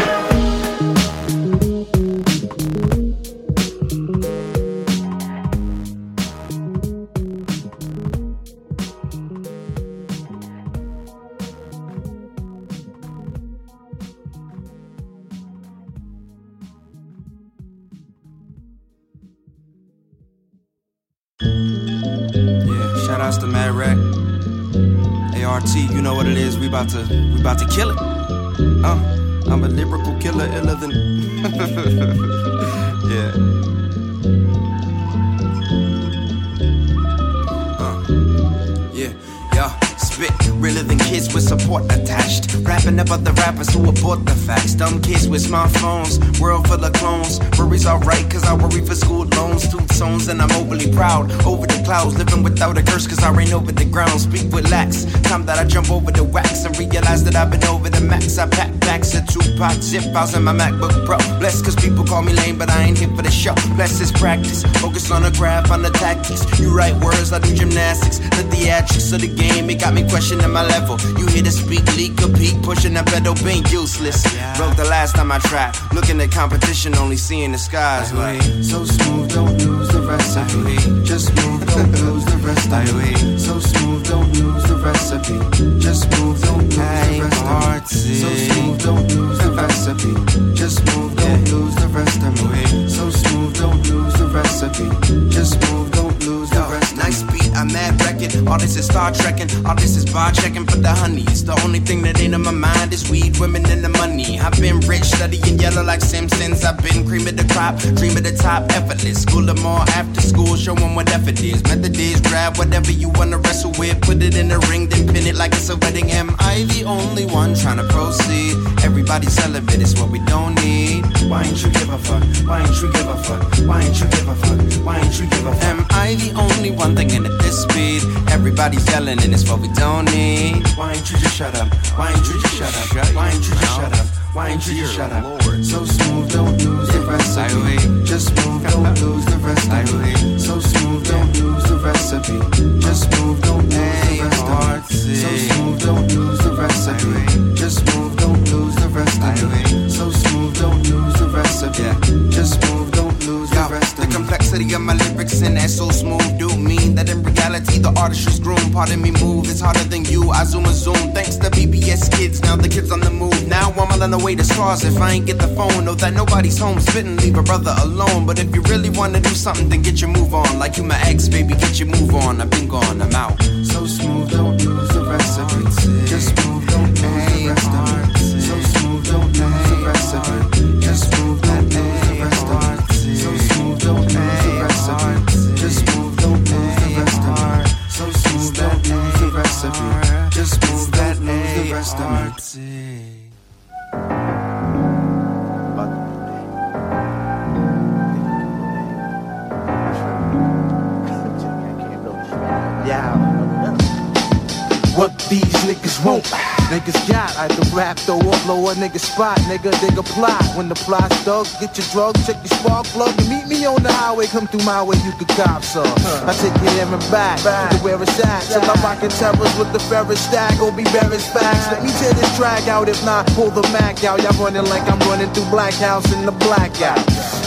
Speaker 11: Shouts to Mad Rat, A R T, you know what it is. We about to, we about to kill it. Uh, I'm a lyrical killer, iller than. Yeah. Uh, yeah, yeah. Spit realer than kids with support attached. Rapping about the rappers who abort the facts. Dumb kids with smartphones, world full of clones. Worries alright, cause I worry for school loans. Two tones and I'm overly proud. Over the clouds, living without a curse, cause I reign over the ground. Speak with lax. Time that I jump over the wax and realize that I've been over the max. I pack packs of Tupac zip files in my MacBook Pro. Blessed cause people call me lame, but I ain't here for the show. Blessed is practice. Focus on the graph, on the tactics. You write words, I do gymnastics. The theatrics of the game, it got me questioning my level. You hear the speak, leak, or peak, pushing that pedal, being useless. Wrote the last time I tried. Looking at competition, only seeing the skies. Like, so smooth, don't lose the recipe. Just move, don't lose the recipe. So smooth, don't lose the recipe. Just move, don't lose the recipe. So smooth, don't lose the recipe. Just move, don't lose the rest of me. So smooth, don't lose the recipe. Just move, don't lose the rest of me. Nice beat, I'm mad wrecking. All this is Star Trekking. All this is bar checking for the honey. It's the only thing that ain't in my mind is weed, women, and the money. I've been rich, studying yellow like Simpsons. I've been cream of the crop, dream of the top, effortless. School them all after school, show them what effort is. Method is grab whatever you wanna wrestle with, put it in a ring, then pin it like it's a wedding. Am I the only one trying to proceed? Everybody celibate, it's what we don't need. Why ain't you give a fuck? Why ain't you give a fuck? Why ain't you give a fuck? Why ain't you give a fuck? Am I the only one thinking at this speed? Everybody's yelling and it's what we don't need. Why ain't you just shut up? Why ain't you just shut up? Why ain't you just shut up? Why ain't you just shut up? So smooth, don't lose the recipe. Just move, don't lose the recipe. So smooth, don't lose the recipe. Just move, don't lose the recipe. So smooth, don't lose the recipe. Just move, don't lose the recipe. So smooth, don't lose the recipe. Just move, don't lose the recipe. The complexity of my lyrics and that so smooth do mean that in reality the artist was groomed. Pardon me, move, it's harder than you. I zoom a zoom. Thanks to B B S Kids, now the kids on the move. Now I'm on the way to stars. If I ain't get the phone, know that nobody's home. Spitting, leave a brother alone. But if you really wanna do something, then get your move on. Like you my ex, baby, get your move on. I've been gone, I'm out. So smooth, don't lose the recipe. Just move, don't lose the rest of me. So smooth, don't lose the recipe. Just move, don't lose the rest of me. So smooth, don't lose the recipe. Just move, don't lose the rest of me. So smooth, don't lose the recipe. Just move, don't lose the rest of me.
Speaker 17: What these niggas want, niggas got. I can rap, throw up, blow a nigga spot, nigga, dig a plot. When the plot's dug, get your drug, check your spark plug, and meet me on the highway, come through my way, you can cop some. I take it in and back, to where it's at. Till I'm rocking terrors with the ferret stack, or be Barrett's facts. Let me tear this track out, if not, pull the Mac out. Y'all running like I'm running through Black House in the blackout.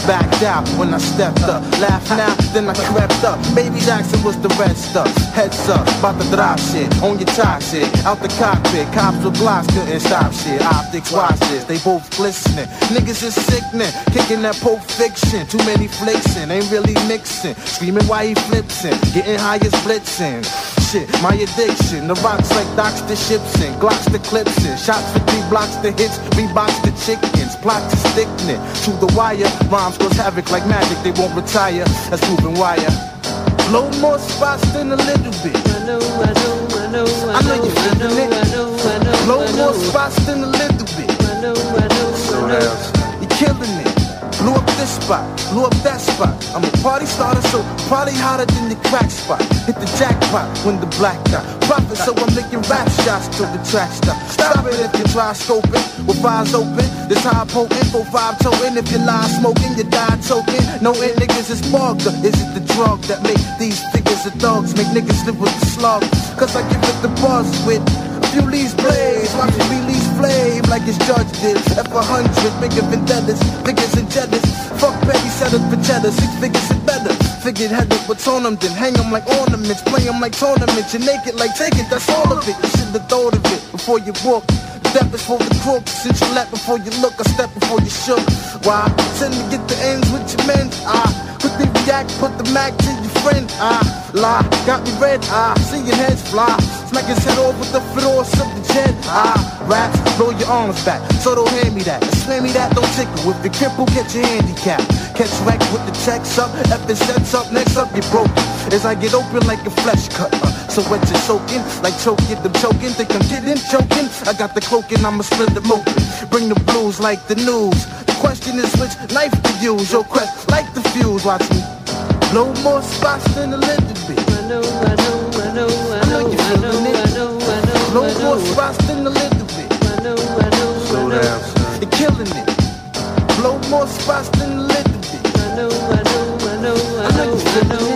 Speaker 17: backed out when I stepped up. Laugh now, then I crept up. Baby Jackson was the rest up. Heads up, about to drop shit on your top shit. Out the cockpit, cops with blocks couldn't stop shit. Optics, watch this, they both glistening. Niggas is sickening, kicking that Pulp Fiction. Too many flixing, ain't really mixing. Screaming while he flipsing, getting high as blitzing. Shit, my addiction. The rocks like docks to ships in, Glocks to clips in. Shots for three blocks to hits, Reeboks to chickens. Plot to sticknin' to the wire. Rhymes cause havoc like magic, they won't retire. That's proven wire. Blow more spots than a little bit. I know, I know, I know, I know you're feeling it. Blow more spots than a little bit. I know, I know, I know. You're killing it. Blew up this spot, blew up that spot. I'm a party starter, so party hotter than the crack spot. Hit the jackpot when the black got profit, so I'm making rap shots till the track stop. Stop it if you try scoping with eyes open. This high potent, four five toting. If you lie smoking, you die choking. No end niggas is bugged. Is it the drug that make these figures of dogs? Make niggas live with the slug. Cause I give it the buzz with a few leaves blaze. Watch me release flame like his judge did. F one hundred, bigger vendettas, bigger and jealous. Fuck petty setters for cheddar, six figures and better. Figured head up what's on them, then hang them like ornaments. Play them like tournaments, you're naked like take it, that's all of it. You should've thought of it before you walk. Step before the crook, since you let before you look, I step before you shook. Why? Tend to get the ends with your men. Ah, quickly react, put the Mac to your friend. Ah, lie, got me red. Ah, see your heads fly. Smack his head off with the force of the jet. Ah, raps, blow your arms back, so don't hand me that. Slam me that, don't tickle. If you're crippled, get your handicap. Catch wreck with the checks up, F it sets up, next up you're broken. As I get open like a flesh cut. Uh, so wet you're soaking, like choking, them choking. Think I'm kidding, choking. I got the cloaking, I'ma split them open. Bring the blues like the news. The question is which knife to use. Your quest like the fuse. Watch me blow more spots than a little bit. I know, I know, I know, I know, I know, I know, I know. Blow more spots than a little bit. I know, I know, slow down, son. You're killing it. Blow more spots than a little bit. I know, I know, I know, I know, I know.